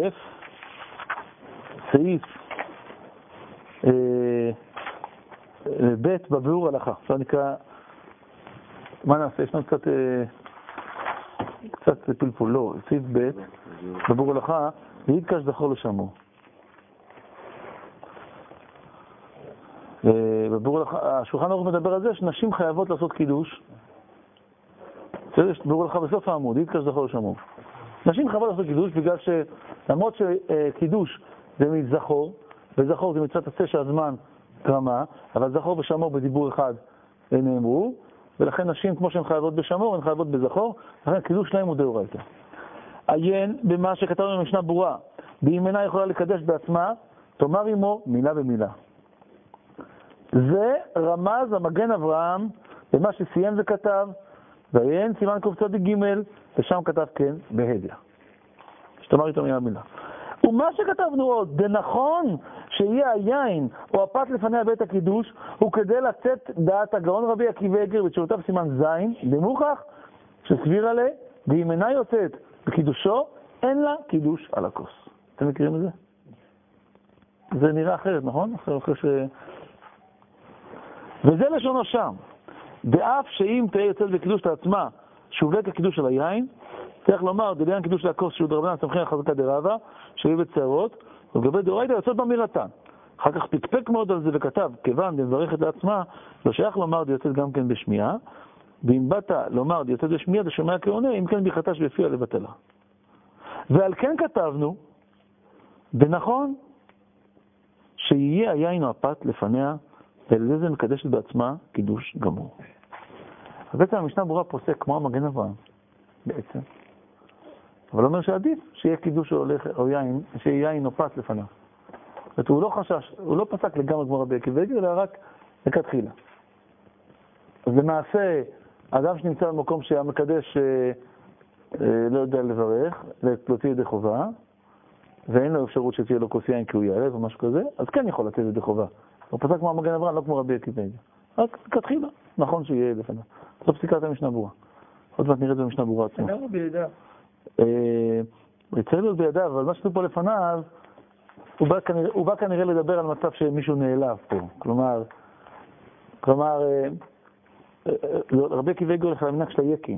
סעיף אה, ב' בביאור הלכה. עכשיו נקרא, מה נעשה? יש לנו קצת, אה, קצת פלפול, לא, סעיף ב' בביאור הלכה, וידקש זכור לשמור. אה, בביאור הלכה, השולחן ערוך מדבר על זה שנשים חייבות לעשות קידוש. יש ביאור הלכה בסוף העמוד, וידקש זכור לשמור. נשים חייבות לעשות קידוש בגלל שלמרות שקידוש זה מזכור, וזכור זה מצוות עשה שהזמן קרמה, אבל זכור ושמור בדיבור אחד נאמרו, ולכן נשים כמו שהן חייבות בשמור, הן חייבות בזכור, לכן קידוש שלהם הוא דאורייתא. עיין במה שכתבנו במשנה ברורה, ואם אינה יכולה לקדש בעצמה, תאמר עמו מילה במילה. זה רמז המגן אברהם במה שסיים וכתב, ועיין סימן קצ"ג, ושם כתב כן בהדיא. שתאמר איתו מילה במילה. ומה שכתבנו עוד, זה נכון שיהיה היין או הפת לפני בית הקידוש, הוא כדי לצאת דעת הגאון רבי עקיבא איגר בתשובותיו סימן זין, למוכח שסביר עליה, ואם אינה יוצאת בקידושו, אין לה קידוש על הכוס. אתם מכירים את זה? זה נראה אחרת, נכון? אחרי ש... וזה לשונו שם. באף שאם תהיה יוצאת בקידוש לעצמה, שובק הקידוש על היין, צריך לומר, דליין קידוש של הכוס שהוא דרבנן סמכין החזקה דרבה, שהיא בצערות, ולגבי דאורייתא יוצאת במירתן. אחר כך פקפק מאוד על זה וכתב, כיוון דמברכת לעצמה, לא שייך לומר די יוצאת גם כן בשמיעה, ואם באת לומר די יוצאת בשמיעה, זה שומע כעונה, אם כן ביחתה שבפיה לבטלה. ועל כן כתבנו, ונכון, שיהיה היין או הפת לפניה, ועל זה מקדשת בעצמה קידוש גמור. אז בעצם המשנה ברורה פוסק כמו המגן אברהם, בעצם. אבל אומר שעדיף שיהיה קידוש או, הולך, או יין, שיהיה יין או פת לפניו. זאת אומרת, הוא לא חשש, הוא לא פסק לגמרי כמו רבי עקיבא איגר, אלא רק לכתחילה. אז למעשה, אדם שנמצא במקום שהמקדש אה, אה, לא יודע לברך, להוציא ידי חובה, ואין לו אפשרות שתהיה לו כוס יין כי הוא יעלב או משהו כזה, אז כן יכול לתת ידי חובה. הוא פסק כמו המגן אברהם, לא כמו רבי עקיבא איגר. רק לכתחילה, נכון שיהיה לפניו. זו פסיקת המשנה ברורה. עוד מעט נראה את המשנה ברורה עצמה.
אדם הוא בידיו.
יצא לו בידיו, אבל מה שכתוב פה לפניו, הוא בא, כנראה, הוא בא כנראה לדבר על מצב שמישהו נעלב פה. כלומר, כלומר, רבי עקיבא איגר הולך למנהג של היקים.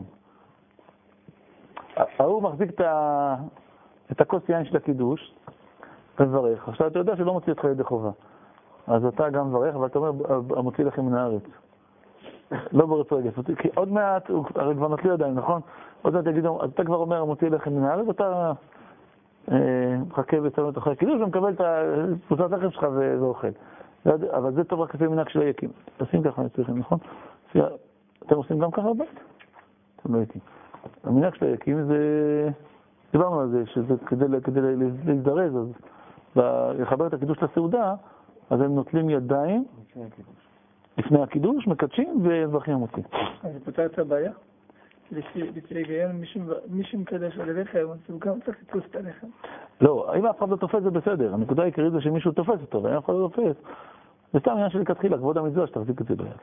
ההוא מחזיק את, ה, את הכוס יין של הקידוש, ומברך. עכשיו אתה יודע שלא מוציא אותך ידי חובה. אז אתה גם מברך, אבל אתה אומר, המוציא לכם מן הארץ. לא ברצו רגף, כי עוד מעט, הרי כבר נטלי ידיים, נכון? עוד מעט יגידו, אז אתה כבר אומר, המוציא לכם מן הארץ, ואתה מחכה וצלמת אחרי הקידוש, ומקבל את פרוסת לחם שלך ואוכל. אבל זה טוב רק לפי מנהג של היקים. תשים ככה אצלכם, נכון? אתם עושים גם ככה בבית? אתם לא יודעים. המנהג של היקים זה, דיברנו על זה, שזה כדי להזדרז, אז לחבר את הקידוש לסעודה, אז הם נוטלים ידיים לפני הקידוש, מקדשים ומברכים המוציא.
אז זה פותר את הבעיה? לפי היגיון, מי שמקדש על הלחם, אז הוא גם צריך לתפוס את הלחם.
לא, אם אף אחד לא תופס זה בסדר. הנקודה העיקרית זה שמישהו תופס אותו, ואם אף אחד לא תופס, זה סתם עניין של לכתחילה, כבוד המצווה שתחזיק את זה ביד.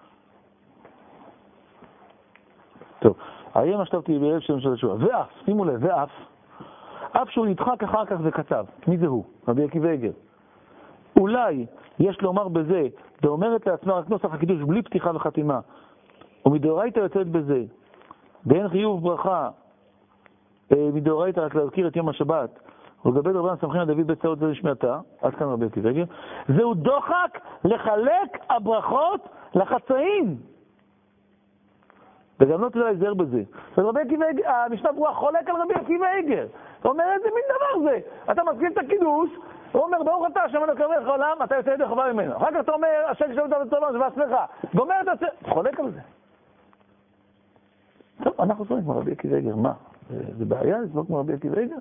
טוב, העיין השתבתי בלב שם של השוע. ואף, שימו לב, ואף, אף שהוא נדחק אחר כך וכתב. מי זה הוא? רבי עקיבא איגר. אולי יש לומר בזה, ואומרת לעצמה רק נוסח הקידוש בלי פתיחה וחתימה, ומדאורייתא יוצאת בזה, ואין חיוב ברכה, מדאורייתא רק להזכיר את יום השבת, ולגבי דרבנן סמכין על דוד בית צערות זה לשמיעתה, עד כאן רבי עקיבא איגר, זהו דוחק לחלק הברכות לחצאים. וגם לא תדע להיזהר בזה. רבי עקיבא איגר, המשנה ברורה חולק על רבי עקיבא איגר. הוא אומר, איזה מין דבר זה? אתה מזכיר את הקידוש, הוא אומר, ברוך אתה, השם אלוהינו מלך העולם, אתה יוצא ידי חובה ממנו. אחר כך אתה אומר, השם שלנו אתה בצלם, זה בעצמך. גומר את הצ... חולק על זה. טוב, אנחנו שומעים כמו רבי עקיבא איגר, מה? זה בעיה? זה לא כמו רבי עקיבא איגר?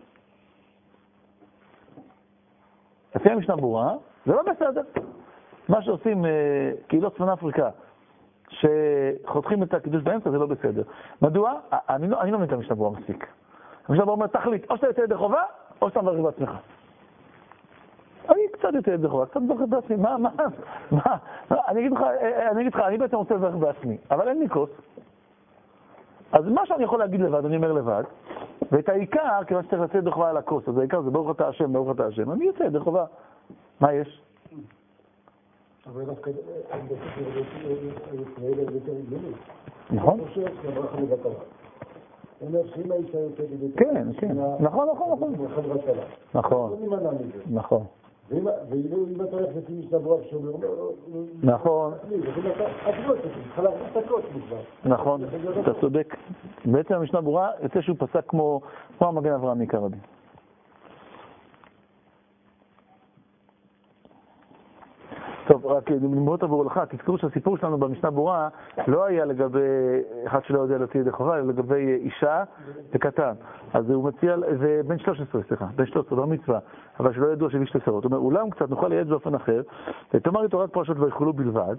לפי המשנה ברורה, זה לא בסדר. מה שעושים קהילות צפון אפריקה, שחותכים את הקידוש באמצע, זה לא בסדר. מדוע? אני לא, אני לא מבין את המשנה ברורה מספיק. המשנה ברורה אומר, תחליט, או שאתה יוצא ידי חובה, או שאתה מברך בעצמך. אני קצת יוצא ידי חובה, קצת מברך בעצמי. מה, מה, מה? אני אגיד לך, אני אגיד לך, אני בעצם רוצה לברך בעצמי, אבל אין לי כוס. אז מה שאני יכול להגיד לבד, אני אומר לבד, ואת העיקר, כיוון שצריך לצאת ידי חובה על הכוס, אז העיקר זה ברוך אתה השם, ברוך אתה השם, אני יוצא ידי חובה. מה יש?
אבל דווקא, אני דווקא ישראל על יותר גדולים.
נכון?
אני חושב שהברכה לבטלה. אני אומר שאם האישה יוצאת ידי...
כן, כן. נכון, נכון, נכון. נכון. נכון.
ואם אתה הולך לפי משנה ברורה שאומר...
נכון. נכון, אתה צודק. בעצם המשנה ברורה יוצא שהוא פסק כמו המגן אברהם מעיקר הדין. טוב, רק נמרות עבור לך, תזכרו שהסיפור שלנו במשנה ברורה לא היה לגבי אחד שלא יודע להוציא ידי חובה, אלא לגבי אישה וקטן. אז הוא מציע, זה בן שלוש עשרה, סליחה, בן שלוש עשרה, לא מצווה, אבל שלא ידוע שביש לסרות. הוא אומר, אולם קצת נוכל לייעץ באופן אחר, ותאמר לי תורת פרשות ויחולו בלבד,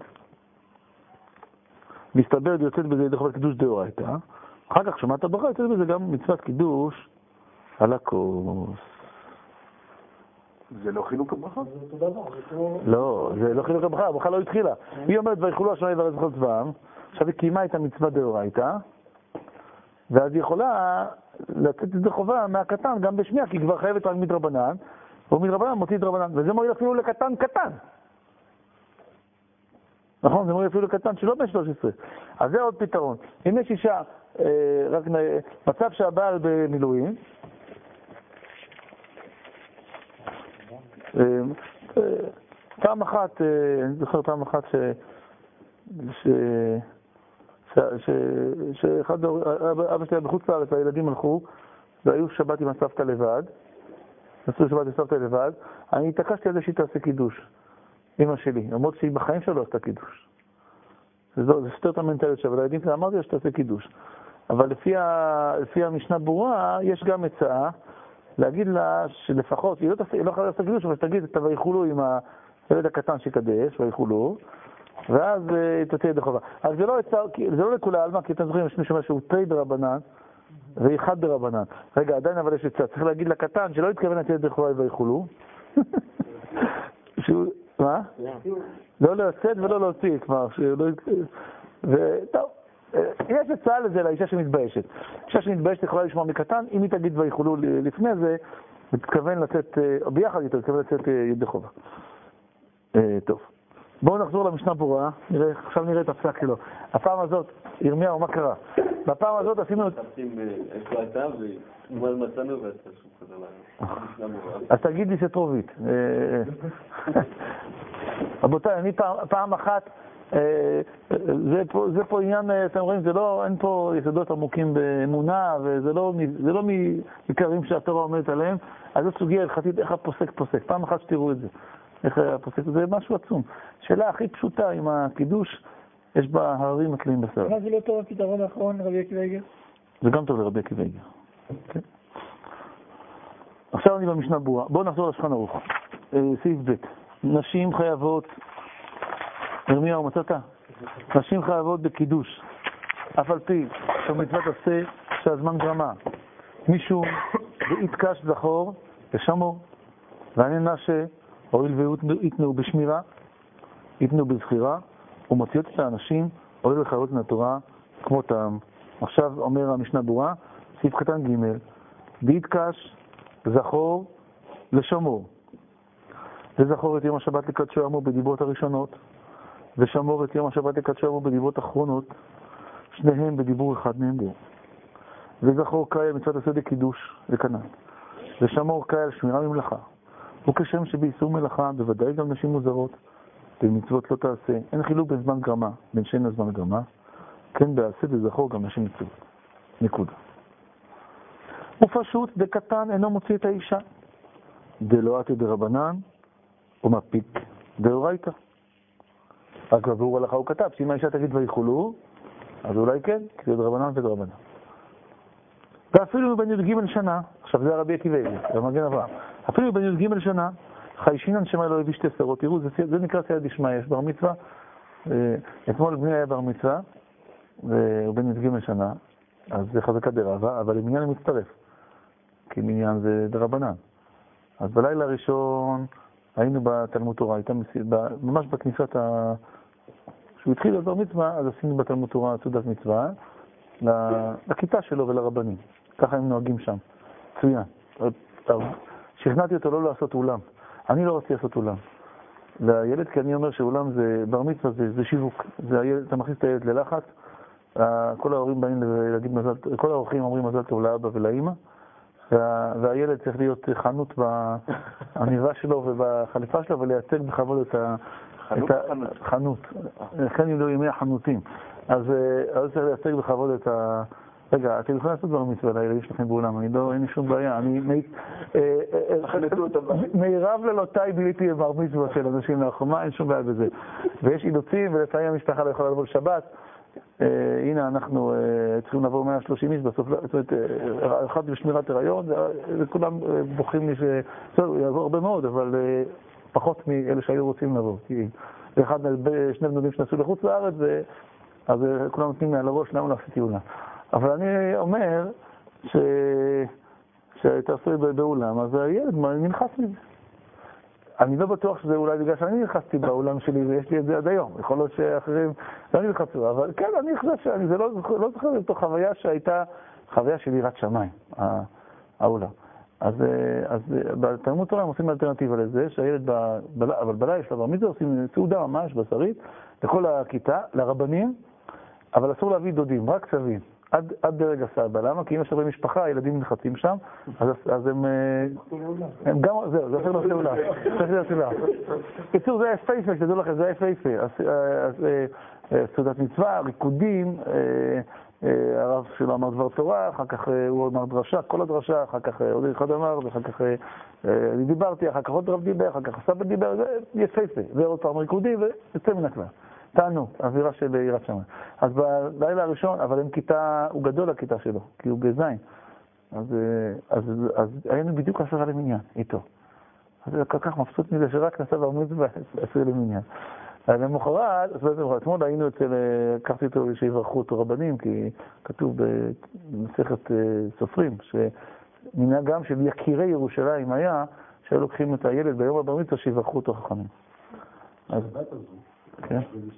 מסתבר יוצאת בזה ידי חובה קידוש דאורייתא, אחר כך שמעת ברכה, יוצאת בזה גם מצוות קידוש על הכוס.
זה לא חילוק הברכה?
לא, זה לא חילוק הברכה, הברכה לא התחילה. היא אומרת, ויכולו השם יברך בכל צבאם, עכשיו היא קיימה את המצווה דאורייתא, ואז היא יכולה לתת את זה חובה מהקטן גם בשמיעה, כי היא כבר חייבת רק מדרבנן, והוא מדרבנן מוציא דרבנן, וזה מועיל אפילו לקטן קטן. נכון, זה מועיל אפילו לקטן שלא בן שלוש עשרה. אז זה עוד פתרון. אם יש אישה, אה, רק מצב שהבעל במילואים, אה, אה, פעם אחת, אה, אני זוכר פעם אחת ש... ש... ש... שאחד, אבא שלי היה בחוץ לארץ, והילדים הלכו, והיו שבת עם הסבתא לבד, נסעו שבת עם הסבתא לבד, אני התעקשתי על זה שהיא תעשה קידוש, אמא שלי, למרות שהיא בחיים שלו עשתה קידוש. זה, זה סתר את המנטליות שלה, ולילדים שלה אמרתי לה שתעשה קידוש. אבל לפי, ה... לפי המשנה ברורה, יש גם הצעה להגיד לה שלפחות, היא לא, תעשה, היא לא יכולה לעשות קידוש, אבל שתגיד, ויכולו עם הילד הקטן שקדש, ויכולו, ואז תתהיה ידי חובה. אז זה לא, זה לא לכולי עלמא, כי אתם זוכרים, יש מישהו שהוא תרי דרבנן, ואחד דרבנן. רגע, עדיין אבל יש עצה, צריך להגיד לקטן שלא יתכוון לתהיה ידי חובה ויכולו. שהוא, מה? לא לצאת ולא להוציא, כלומר, שלא... וטוב, יש הצעה לזה לאישה שמתביישת. אישה שמתביישת יכולה לשמוע מקטן, אם היא תגיד ויכולו לפני זה, ותתכוון לצאת, ביחד איתו, תתכוון לצאת ידי חובה. טוב. בואו נחזור למשנה ברורה, נראה, עכשיו נראה את הפסק שלו. הפעם הזאת, ירמיהו, מה קרה? בפעם הזאת עשינו...
איפה אתה ומה מצאנו ואתה שוב חזר למשנה ברורה.
אז תגיד לי שטרובית. רבותיי, אני פעם אחת, זה פה עניין, אתם רואים, זה לא, אין פה יסודות עמוקים באמונה, וזה לא מעיקרים שהתורה עומדת עליהם, אז זו סוגיה הלכתית, איך הפוסק פוסק. פעם אחת שתראו את זה. איך הפוסק, זה משהו עצום. שאלה הכי פשוטה עם הקידוש, יש בה הררים התלויים בסלע.
מה זה לא טוב הפתרון האחרון לרבי עקיבא איגר?
זה גם טוב לרבי עקיבא איגר. כן. עכשיו אני במשנה ברורה. בואו נחזור לשולחן ערוך. סעיף ב'. נשים חייבות, ירמיהו מצאת? נשים חייבות בקידוש. אף על פי שהמצוות עשה שהזמן גרמה. משום ויתקש זכור ושמור. ועניין נשה הואיל ויתנו בשמירה, יתנו בזכירה, ומוציאות את האנשים, הואיל וחייבות מן התורה, כמותם. עכשיו אומר המשנה ברורה, סעיף קטן ג' ויתקש זכור לשמור. וזכור את יום השבת לקדשו אמור בדיבות הראשונות, ושמור את יום השבת לקדשו אמור בדיבות אחרונות, שניהם בדיבור אחד נאמרו. וזכור קאי על מצוות עשה בקידוש וכנן, ושמור קאי על שמירה ממלאכה. וכשם שבאיסור מלאכה, בוודאי גם נשים מוזרות, במצוות לא תעשה. אין חילוק בין זמן גרמה, בין שאין לזמן גרמה, כן בעשה וזכור גם נשים מצוות. נקודה. ופשוט דקטן אינו מוציא את האישה. דלא עתי דרבנן, ומפיק דאורייתא. רק בעבור הלכה הוא כתב, שאם האישה תגיד ויכולו, אז אולי כן, כי זה דרבנן ודרבנן. ואפילו בן י"ג שנה, עכשיו זה הרבי עקיבא איגר, במגן אברהם, אפילו בן י"ג שנה, חיישינן שמא לא הביא שתי שרות, תראו, זה, זה נקרא סייעתא דשמיא, יש בר מצווה, אתמול בני היה בר מצווה, והוא בן י"ג שנה, אז זה חזקה דרבא, אבל עם עניין מצטרף, כי עניין זה דרבנן. אז בלילה הראשון היינו בתלמוד תורה, הייתה ממש בכניסת ה... כשהוא התחיל לבר מצווה, אז עשינו בתלמוד תורה סעודת מצווה, לכיתה שלו ולרבנים. ככה הם נוהגים שם. מצוין. שכנעתי אותו לא לעשות אולם. אני לא רציתי לעשות אולם. לילד, כי אני אומר שאולם זה, בר מצווה זה, זה שיווק. זה הילד, אתה מכניס את הילד ללחץ, כל ההורים באים להגיד מזל, כל האורחים אומרים מזל טוב לאבא ולאמא, וה, והילד צריך להיות חנות בעניבה שלו ובחליפה שלו, ולייצג בכבוד את ה...
חנות?
חנות. כן יהיו ימי החנותים. אז צריך לייצג בכבוד את ה... רגע, אתם יכולים לעשות בר מצווה לילדים שלכם באולם, אני לא, אין לי שום בעיה, אני מירב ללותיי ביליתי בר מצווה של אנשים לאחרונה, אין שום בעיה בזה. ויש אילוצים, ולפעמים המשפחה לא יכולה לבוא לשבת. הנה, אנחנו צריכים לעבור מאה ושלושים איש בסוף, זאת אומרת, אחד בשמירת הריון, וכולם בוכים לי ש... בסדר, יעבור הרבה מאוד, אבל פחות מאלה שהיו רוצים לבוא. כי אחד, שני בנודים שנסעו לחוץ לארץ, אז כולם נותנים מעל הראש, למה לא עשיתי אולם? אבל אני אומר ש... שתעשו באולם, אז הילד נלחץ מזה. אני לא בטוח שזה אולי בגלל שאני נכנסתי באולם שלי ויש לי את זה עד היום. יכול להיות שאחרים לא נכנסו, אבל כן, אני חושב שאני זה לא, לא זוכר אותו חוויה שהייתה חוויה של יראת שמיים, האולם. אז, אז בתלמוד תורה הם עושים אלטרנטיבה לזה, שהילד, ב, ב, אבל בלילה יש לה בר מצווה, עושים סעודה ממש בשרית, לכל הכיתה, לרבנים, אבל אסור להביא דודים, רק סבים. עד, עד דרג הסבא, למה? כי אם יש הרבה משפחה, הילדים נחתים שם, אז, אז הם, הם גם, זהו, זה אפילו לא סעולה, זה אפילו לא סעולה. בקיצור, זה היה פייפה, שתדעו לכם, זה היה פייפה, אז סעודת מצווה, ריקודים, הרב שלו אמר דבר תורה, אחר כך הוא אמר דרשה, כל הדרשה, אחר כך עוד אחד אמר, ואחר כך אני דיברתי, אחר כך עוד רב דיבר, אחר כך הסבא דיבר, זה יהיה פייפה, זה עוד פעם ריקודים, ויוצא מן הכלל. טענו, אווירה של יראת שמיים. אז בלילה הראשון, אבל עם כיתה, הוא גדול לכיתה שלו, כי הוא גזיים. אז, אז, אז היינו בדיוק עשרה למניין, איתו. אז זה כל כך מבסוט מזה שרק נסע בר מצווה עשרה למניין. אז למחרת, אתמול היינו אצל, לקחתי אותו שיברכו אותו רבנים, כי כתוב במסכת סופרים, שמנהגם של יקירי ירושלים היה, שהיו לוקחים את הילד ביום הבר מצווה שיברכו אותו חכמים. אז... כן?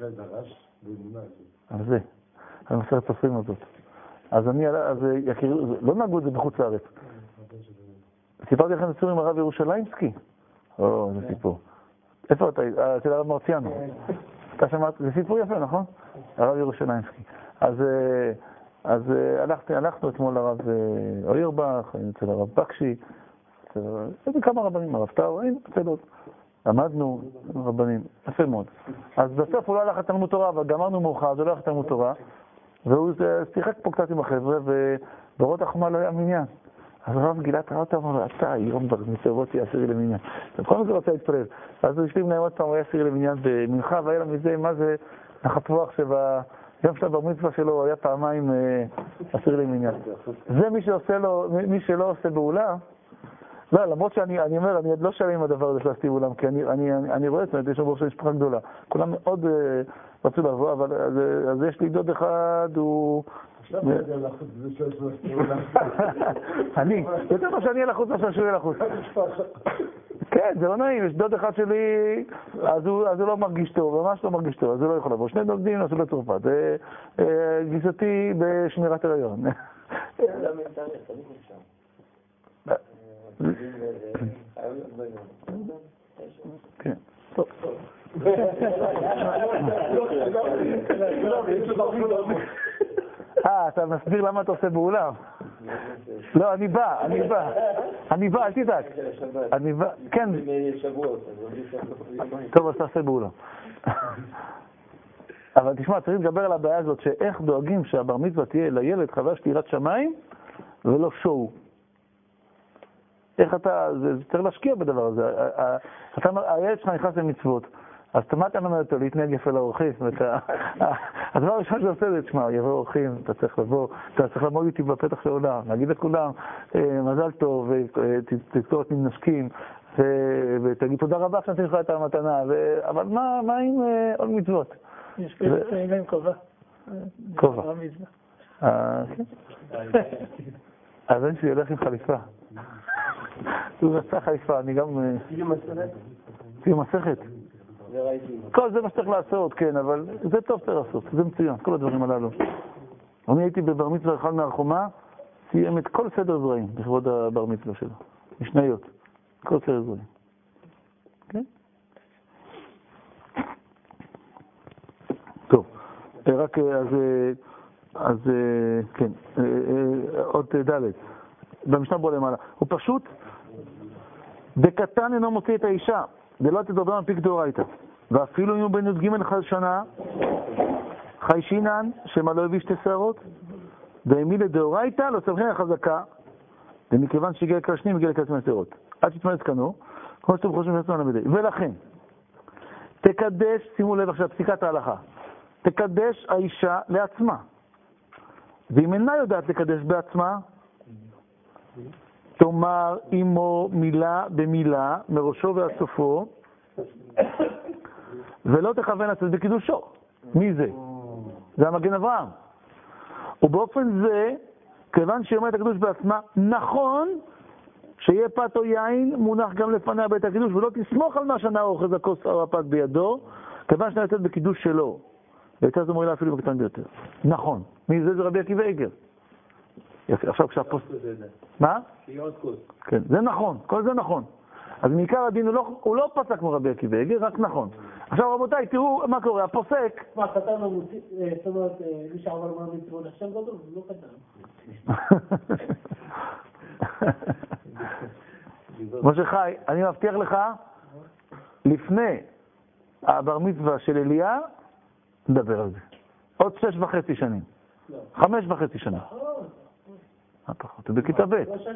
אז זה, אני מסכת סופרים הזאת. אז אני, אז יקיר, לא נהגו את זה בחוץ לארץ. סיפרתי לכם את סיפור עם הרב ירושלימסקי. או, זה סיפור. איפה אתה? אצל הרב מרציאנו. אתה שמעת? זה סיפור יפה, נכון? הרב ירושלימסקי. אז, אז הלכתי, הלכנו אתמול לרב אוירבך, אצל הרב בקשי, אצל כמה רבנים, הרב טאו, אין, אצל עוד. למדנו רבנים, יפה מאוד. אז בסוף הוא לא הלך לתלמוד תורה, אבל גמרנו מאוחר, אז הוא לא הלך לתלמוד תורה, והוא שיחק פה קצת עם החבר'ה, וברות החומה לא היה מניין. אז הרב גילת ראה אותה, אמר לו, אתה היום בר מצוות תהיה עשירי למניין. בכל זאת רוצה להתפלל. אז הוא השלים להם עוד פעם, הוא היה עשירי למניין במנחה, והיה לה מזה, מה זה נחת רוח שביום של הבר מצווה שלו, הוא היה פעמיים עשירי למניין. זה מי שעושה לו, מי שלא עושה באולם, לא, למרות שאני אני אומר, אני עוד לא שלם עם הדבר הזה שעשיתי באולם, כי אני, אני, אני, אני רואה את זה, יש לנו ברוך של משפחה גדולה. כולם מאוד uh, רצו לבוא, אבל אז, אז יש לי דוד אחד, הוא... אני, יותר מה שאני אהיה לחוץ, מה שאני אהיה לחוץ. כן, זה לא נעים, יש דוד אחד שלי, אז הוא, אז הוא לא מרגיש טוב, ממש לא מרגיש טוב, אז הוא לא יכול לבוא. שני דודים נסעו לצרפת, גיסתי בשמירת הריון. כן, טוב. אה, אתה מסביר למה אתה עושה באולם? לא, אני בא, אני בא. אני בא, אל תדאג. אני בא, כן. טוב, אז תעשה באולם. אבל תשמע, צריך לדבר על הבעיה הזאת, שאיך דואגים שהבר מצווה תהיה לילד חוויה של יראת שמיים ולא שואו. איך אתה, זה צריך להשקיע בדבר הזה. אתה, הילד שלך נכנס למצוות, אז מה אתה אומר אותו? להתנהג יפה לאורחים. הדבר הראשון שעושה זה, תשמע, יבוא אורחים, אתה צריך לבוא, אתה צריך לעמוד איתי בפתח של העולם, להגיד לכולם, מזל טוב, ותזכור את מנשקים, ותגיד תודה רבה כשאתה לך את המתנה, אבל מה עם עוד מצוות?
יש כאלה שאין להם כובע.
כובע. אז אין שלי הולך עם חליפה. הוא רצה חליפה, אני גם... סיום מסכת. כל זה מה שצריך לעשות, כן, אבל זה טוב צריך לעשות, זה מצוין, כל הדברים הללו. אני הייתי בבר מצווה אחד מהחומה, סיים את כל סדר זרעים לכבוד הבר מצווה שלו. משניות. כל סדר זרעים. כן? טוב, רק אז... אז כן, עוד ד' במשנה בו למעלה. הוא פשוט, בקטן אינו מוציא את האישה, דלא תדרבן מפיק דאורייתא. ואפילו אם הוא בן י"ג שנה, חיישינן, שמה לא הביא שתי שערות, והמי לדאורייתא, לא סבכין החזקה, ומכיוון שהגיע לכלל שנים, הגיע לכלל שני שערות. עד שתמלא זקנו, כמו שאתם חושבים שעצמם למדי. ולכן, תקדש, שימו לב עכשיו, פסיקת ההלכה, תקדש האישה לעצמה. ואם אינה יודעת לקדש בעצמה, תאמר עמו מילה במילה, מראשו ועד סופו, ולא תכוון לצאת בקידושו. מי זה? זה המגן אברהם. ובאופן זה, כיוון שהיא אומרת הקדוש בעצמה, נכון שיהיה פת או יין מונח גם לפניה בית הקידוש, ולא תסמוך על מה שנע אוחז הכוס או הפת בידו, כיוון שנע יוצאת בקידוש שלו. והייתה זו מועילה אפילו בקטן ביותר. נכון. מי זה? זה רבי עקיבא איגר. יפה, עכשיו כשהפוס... מה? כן, זה נכון, כל זה נכון. אז מעיקר הדין הוא לא, הוא לא פסק כמו רבי עקיבא איגר, רק נכון. עכשיו רבותיי, תראו מה קורה, הפוסק...
מה, קטן לא מוציא, זאת אומרת, מי שעבר מה מצוות עכשיו גדול, זה לא קטן.
משה חי, אני מבטיח לך, לפני הבר מצווה של אליה, נדבר על זה. עוד שש וחצי שנים. חמש וחצי שנים. מה פחות? הוא בכיתה ב'.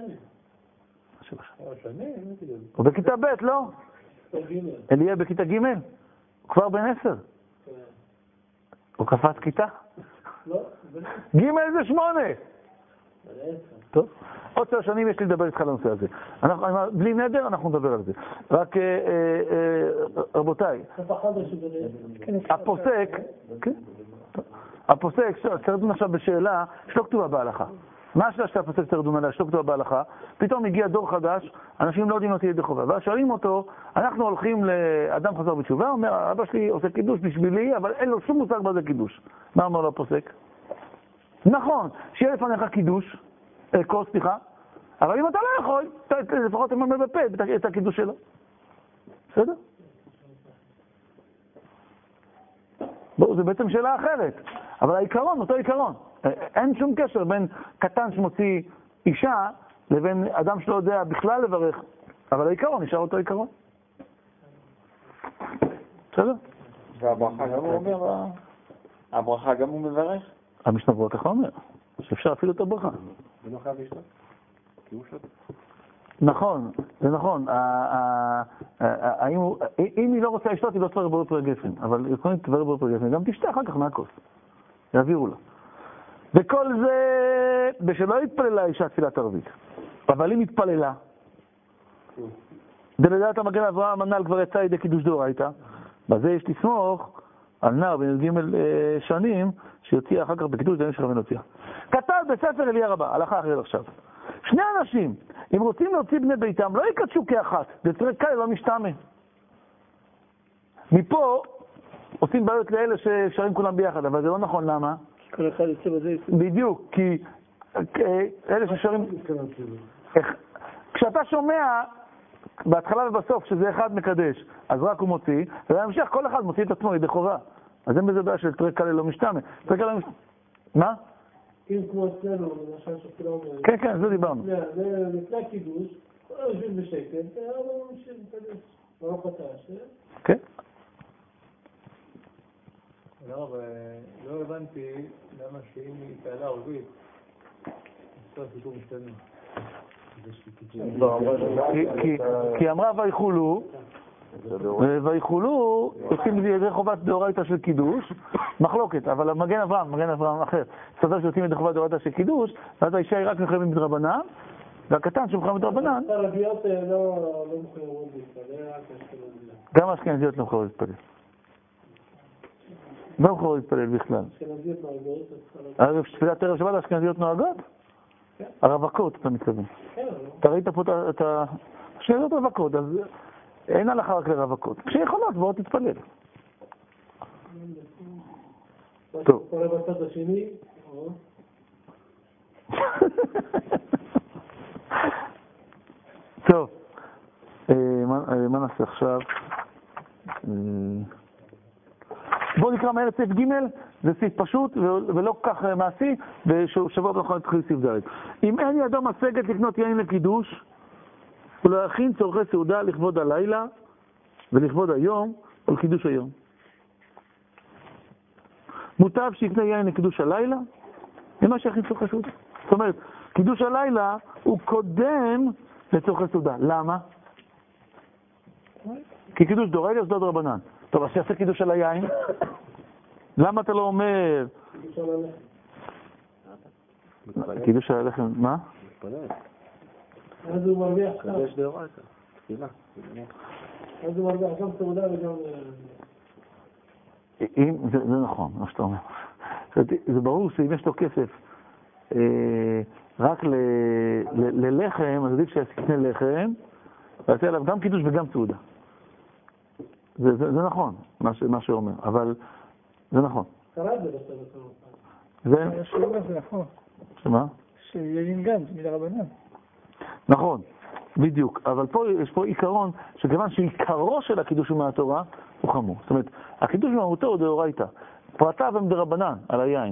הוא בכיתה ב', לא? אליה בכיתה ג'? הוא כבר בן עשר. הוא קפץ כיתה?
לא.
ג' זה שמונה. טוב. עוד שש שנים יש לי לדבר איתך על הנושא הזה. בלי נדר אנחנו נדבר על זה. רק רבותיי, הפוסק, הפוסק, צריך לדון עכשיו בשאלה שלא כתובה בהלכה. מה השאלה שהפוסק צריך לדון עליה שלא כתובה בהלכה? פתאום הגיע דור חדש, אנשים לא יודעים אותי ידי חובה. ואז שואלים אותו, אנחנו הולכים לאדם חזר בתשובה, הוא אומר, אבא שלי עושה קידוש בשבילי, אבל אין לו שום מושג מה זה קידוש. מה אומר לו הפוסק? נכון, שיהיה לפניך קידוש, כוס, סליחה, אבל אם אתה לא יכול, לפחות תמלא בפה את הקידוש שלו. בסדר? בואו, זה בעצם שאלה אחרת. אבל העיקרון, אותו עיקרון. אין שום קשר בין קטן שמוציא אישה לבין אדם שלא יודע בכלל לברך. אבל העיקרון נשאר אותו עיקרון. בסדר?
והברכה גם הוא אומר, הברכה גם הוא מברך?
המשנה ברורה ככה אומר, שאפשר אפילו את הברכה.
זה לא חייב לשתות? כי הוא שותה.
נכון, זה נכון. אם היא לא רוצה לשתות, היא לא תברר בורא פרי גפן. אבל היא יכולה תברר בורא פרי גפן, גם תשתה אחר כך מהכוס. יעבירו לה. וכל זה, בשלא התפללה אישה תפילת ערבית. אבל אם התפללה, דלדעת המגן אברהם הנ"ל כבר יצא ידי קידוש דאורייתא, בזה יש לסמוך על נער בן ג' שנים, שיוציא אחר כך בקידוש דיינים של רבן הוציאה. כתב בספר אליה רבה, הלכה אחרת עכשיו. שני אנשים, אם רוצים להוציא בני ביתם, לא יקדשו כאחת, זה צריך קל, לא משתמע. מפה עושים בעיות לאלה ששרים כולם ביחד, אבל זה לא נכון, למה?
כי כל אחד יוצא בזה.
בדיוק, כי אלה ששרים... כשאתה שומע בהתחלה ובסוף שזה אחד מקדש, אז רק הוא מוציא, ובהמשך כל אחד מוציא את עצמו ידי חובה. אז אין בזה בעיה של תראה קל לא משתמע. תראה קל לא משתמע. מה?
אם כמו אצלנו, למשל שכולם אומרים...
כן, כן, זה דיברנו.
לפני הקידוש, כל יושבים בשקט, ואנחנו ממשיכים לקדש. ברוך אתה השם.
כן.
לא, אבל לא הבנתי למה שאם היא פעלה ערבית, אז הסיפור משתנה.
כי אמרה ויחולו, ויחולו, יוצאים ידי חובת דאורייתא של קידוש, מחלוקת, אבל מגן אברהם, מגן אברהם אחר, סדר שיוצאים ידי חובת דאורייתא של קידוש, ואז האישה היא רק מחייבים מדרבנן, והקטן שמחייב מדרבנן,
הרביות לא מחייבות להתפלל,
גם האשכנזיות לא מחייבות להתפלל. לא מחייבות להתפלל בכלל. ערב תפילת ערב שבת האשכנזיות נוהגות? הרווקות, אתה מתכוון. אתה ראית פה את השאלות רווקות, אז אין הלכה רק לרווקות. כשיכולות, בואו תתפלל. טוב.
קורא בצד השני,
טוב. מה נעשה עכשיו? בואו נקרא מהר את סעיף ג', זה סעיף פשוט ולא כל כך מעשי, ושבוע אנחנו נתחיל סעיף ד'. אם אין ידו משגת לקנות יין לקידוש, ולהכין צורכי סעודה לכבוד הלילה, ולכבוד היום, ולקידוש היום. מוטב שיקנה יין לקידוש הלילה, למה שיכין צורכי סעודה. זאת אומרת, קידוש הלילה הוא קודם לצורכי סעודה. למה? כי קידוש דאורייתא זה דרבנן. טוב, אז שיעשה קידוש על היין. למה אתה לא אומר? קידוש על הלחם, מה?
אז הוא מרוויח שם.
קדש דאורייתא, תפילה.
אז הוא מרוויח גם סעודה וגם...
זה נכון, מה שאתה אומר. זה ברור שאם יש לו כסף רק ל, ל, ללחם, אז עדיף שיעשה לחם, ויעשה עליו גם קידוש וגם סעודה. זה, זה, זה נכון, מה, ש, מה שאומר, אבל זה נכון.
קרא את זה בסדר.
זה?
זה נכון.
שמה?
שיין גם, זה מילה רבנן.
נכון, בדיוק, אבל פה יש פה עיקרון, שכיוון שעיקרו של הקידוש מהתורה הוא חמור. זאת אומרת, הקידוש מהותו הוא דאורייתא. פרטיו הם דרבנן, על היין.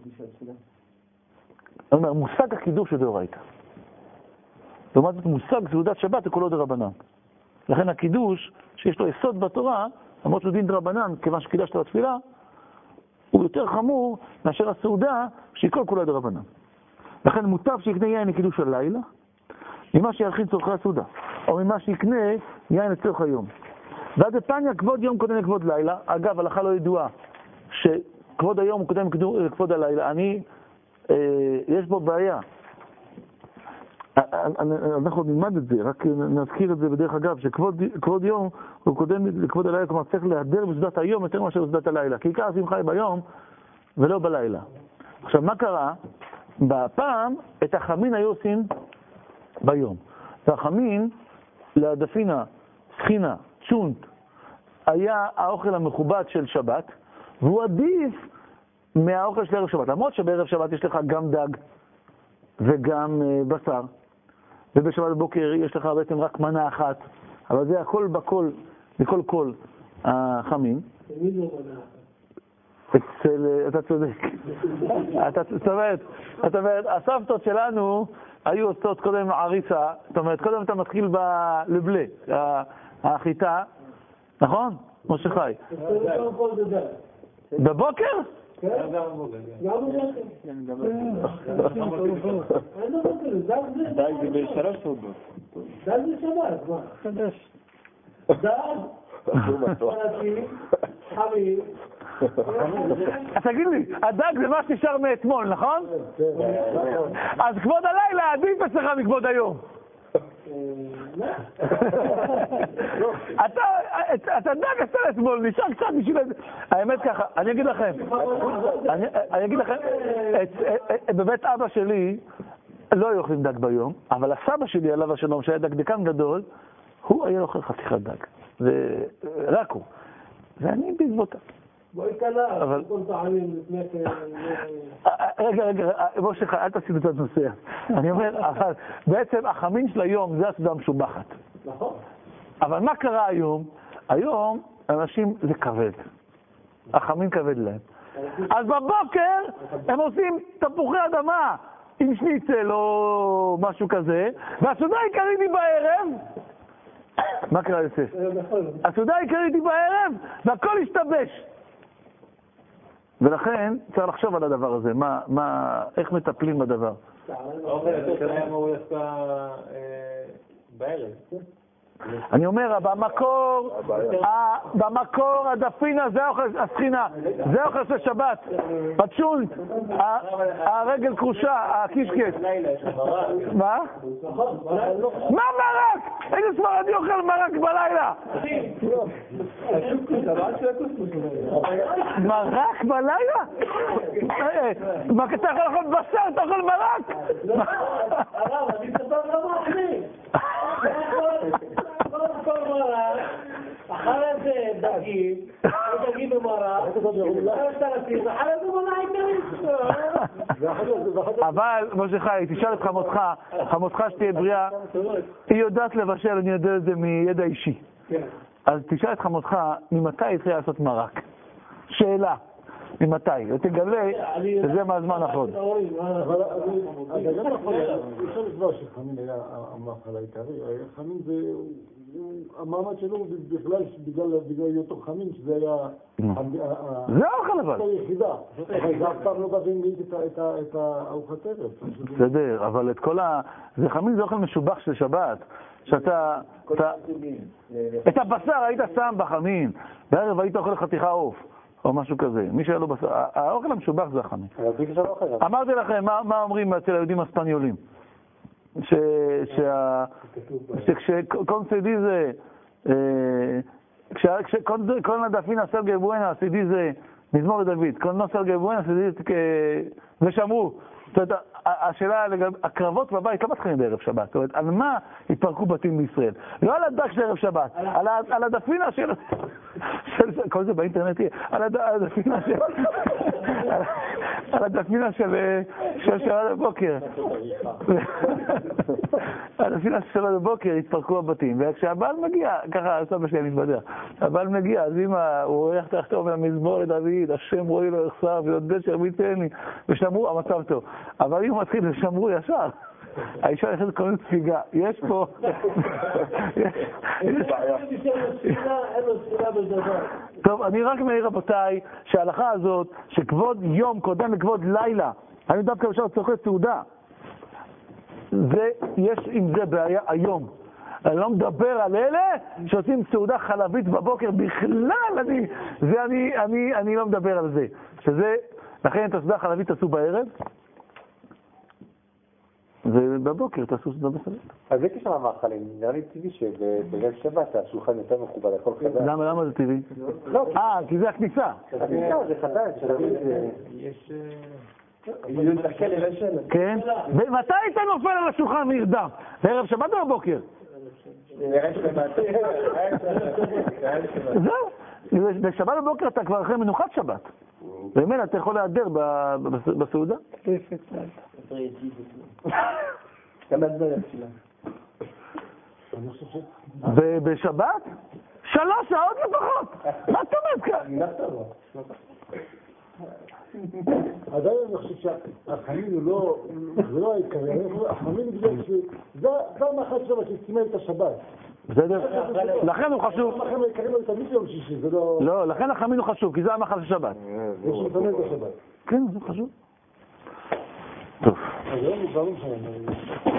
זאת אומרת, מושג הקידוש הוא דאורייתא. לעומת זאת, מושג סעודת שבת הוא כולו דרבנן. לכן הקידוש, שיש לו יסוד בתורה, למרות שהוא דין דרבנן, כיוון שקידשת בתפילה, הוא יותר חמור מאשר הסעודה, שהיא כל כולה דרבנן. לכן מוטב שיקנה יין לקידוש הלילה, ממה שירחיד צורכי הסעודה, או ממה שיקנה יין לצורך היום. ועד הפניה, כבוד יום קודם לכבוד לילה. אגב, הלכה לא ידועה, שכבוד היום קודם לכבוד הלילה. אני, אה, יש בו בעיה. אנחנו נלמד את זה, רק נזכיר את זה בדרך אגב, שכבוד יום הוא קודם לכבוד הלילה, כלומר צריך להדר בסעודת היום יותר מאשר בסעודת הלילה, כי עיקר השמחה היא ביום ולא בלילה. עכשיו, מה קרה? בפעם את החמין היו עושים ביום. והחמין, לדפינה, סחינה, צ'ונט, היה האוכל המכובד של שבת, והוא עדיף מהאוכל של ערב שבת. למרות שבערב שבת יש לך גם דג וגם uh, בשר, ובשבת בבוקר יש לך בעצם רק מנה אחת, אבל זה הכל בכל, מכל כל החמין.
תמיד לא מנה אחת.
אצל, אתה צודק. אתה, זאת אומרת, זאת אומרת, הסבתות שלנו היו עושות קודם עריסה, זאת אומרת, קודם אתה מתחיל בלבלה, החיטה, נכון? משה חי. בבוקר?
כן, גם בבוקר. גם בבוקר. אין בבוקר, דג זה שבת. דג זה בשלוש סעודות. דג זה שבת, מה? חדש. דג, חלקים, חמים.
תגיד לי, הדג זה מה שנשאר מאתמול, נכון? אז כבוד הלילה עדיף אצלך מכבוד היום. אתה דג עשה אתמול, נשאר קצת בשביל... האמת ככה, אני אגיד לכם, אני אגיד לכם, בבית אבא שלי לא היו אוכלים דג ביום, אבל הסבא שלי, עליו השלום, שהיה דגדקן גדול, הוא היה אוכל חתיכת דג. זה רק הוא. ואני בעקבותיו.
בואי קלה, כל פעמים לפני כן...
רגע, רגע, בוא שלך, אל תשים את הנושא. אני אומר, בעצם החמין של היום זה הסעודה המשובחת.
נכון.
אבל מה קרה היום? היום אנשים זה כבד. החמין כבד להם. אז בבוקר הם עושים תפוחי אדמה עם שניצל או משהו כזה, והסעודה העיקרית היא בערב. מה קרה יוסף? הסעודה העיקרית היא בערב, והכל השתבש. ולכן צריך לחשוב על הדבר הזה, מה, מה, איך מטפלים בדבר.
האוכל יותר קיים הוא יעשה בערב.
אני אומר, במקור, במקור הדפינה זה אוכל, הסחינה, זה אוכל של שבת, בצ'ונט, הרגל קרושה, הקישקט. מה? מה מרק? איזה ספרדי אוכל מרק בלילה? מרק בלילה? מה, אתה יכול לאכול בשר, אתה אוכל מרק?
הרב, אני אספר לך אחרי. כל מרק, אחרי זה דגים, דגים במרק, אחרי שתלתים, אחרי זה מנה עיקרית.
אבל, משה חי, תשאל את חמותך, חמותך שתהיה בריאה, היא יודעת לבשל, אני יודע את זה מידע אישי. אז תשאל את חמותך, ממתי היא צריכה לעשות מרק? שאלה. ממתי? ותגלה שזה מהזמן האחרון.
אבל אתה גם יכול, אפשר לקבוע שחמין היה המאכל העיקרי, חמין זה, המעמד שלו בכלל בגלל היותו חמין, שזה היה...
זה האוכל אבל.
היחידה, אבל זה אף פעם לא בא והמליט את הארוחת ערב.
בסדר, אבל את כל ה... זה חמין זה אוכל משובח של שבת, שאתה... את הבשר היית שם בחמין, בערב היית אוכל חתיכה עוף. או משהו כזה, מי שהיה לו בשר, האוכל המשובח זה החמין. אמרתי לכם, מה אומרים אצל היהודים הספניולים? שכשקונסי דיזה, כשכל נדפינה סרגי בואנה, סידיזה, מזמור לדוד, כל נוסרגי בואנה, סידיזה, ושמרו, זאת אומרת, השאלה לגבי הקרבות בבית לא מתחילים בערב שבת. זאת אומרת, על מה התפרקו בתים בישראל? לא על הדק של ערב שבת, על הדפינה של... כל זה באינטרנט יהיה. על הדפינה של... על הדפינה של שבת בבוקר. על הדפינה של שבת בבוקר התפרקו הבתים. וכשהבעל מגיע, ככה הסבא שלי מתבדח, הבעל מגיע, אז אם הוא רואה תחתו מהמזמור לדוד, השם רואי לו יחסר ויודע שרביצני, ושמרו, המצב טוב. אבל אם הוא מתחיל ושמרו ישר, האישה הולכת קוראים ספיגה. יש פה... טוב, אני רק מעיר רבותיי, שההלכה הזאת, שכבוד יום קודם לכבוד לילה, אני דווקא אפשר לצורכי סעודה. ויש עם זה בעיה היום. אני לא מדבר על אלה שעושים סעודה חלבית בבוקר בכלל, אני, זה אני, אני, אני לא מדבר על זה. שזה, לכן את הסעודה החלבית תעשו בערב, ובבוקר תעשו סעודה בחלבית.
אז זה כשם המאכלים, נראה לי טבעי שברגע שבת השולחן יותר מכובד, הכל חדש.
למה, למה זה טבעי? אה, כי זה הכניסה.
הכניסה, זה חדש. יש...
כן? ומתי היית נופל על השולחן וירדם? בערב שבת או בבוקר? זהו, בשבת בבוקר אתה כבר אחרי מנוחת שבת. ומילא אתה יכול להיעדר בסעודה? ובשבת? שלוש שעות לפחות! מה אתה אומרת כאן?
עדיין אני חושב שהחמין הוא לא, זה לא העיקרי, החמין בגלל שזה המאכל שלו שסימן את השבת.
בסדר? לכן הוא חשוב.
המאכל העיקרי לא תמיד יום שישי, זה לא...
לא, לכן החמין הוא חשוב, כי זה המאכל של שבת.
זה שסימן את השבת.
כן, זה חשוב. טוב.
אז היום הוא כבר לא משנה.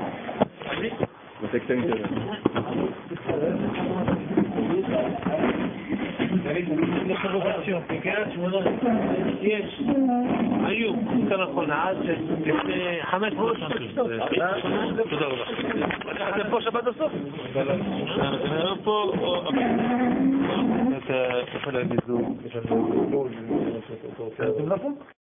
מתק תאים שלנו.
יש, היו, יותר נכון, עד לפני חמש מאות שנים. תודה רבה. אתם פה שבת בסוף? אתם פה, אתה יכול להגיד זו. אתם לא פה?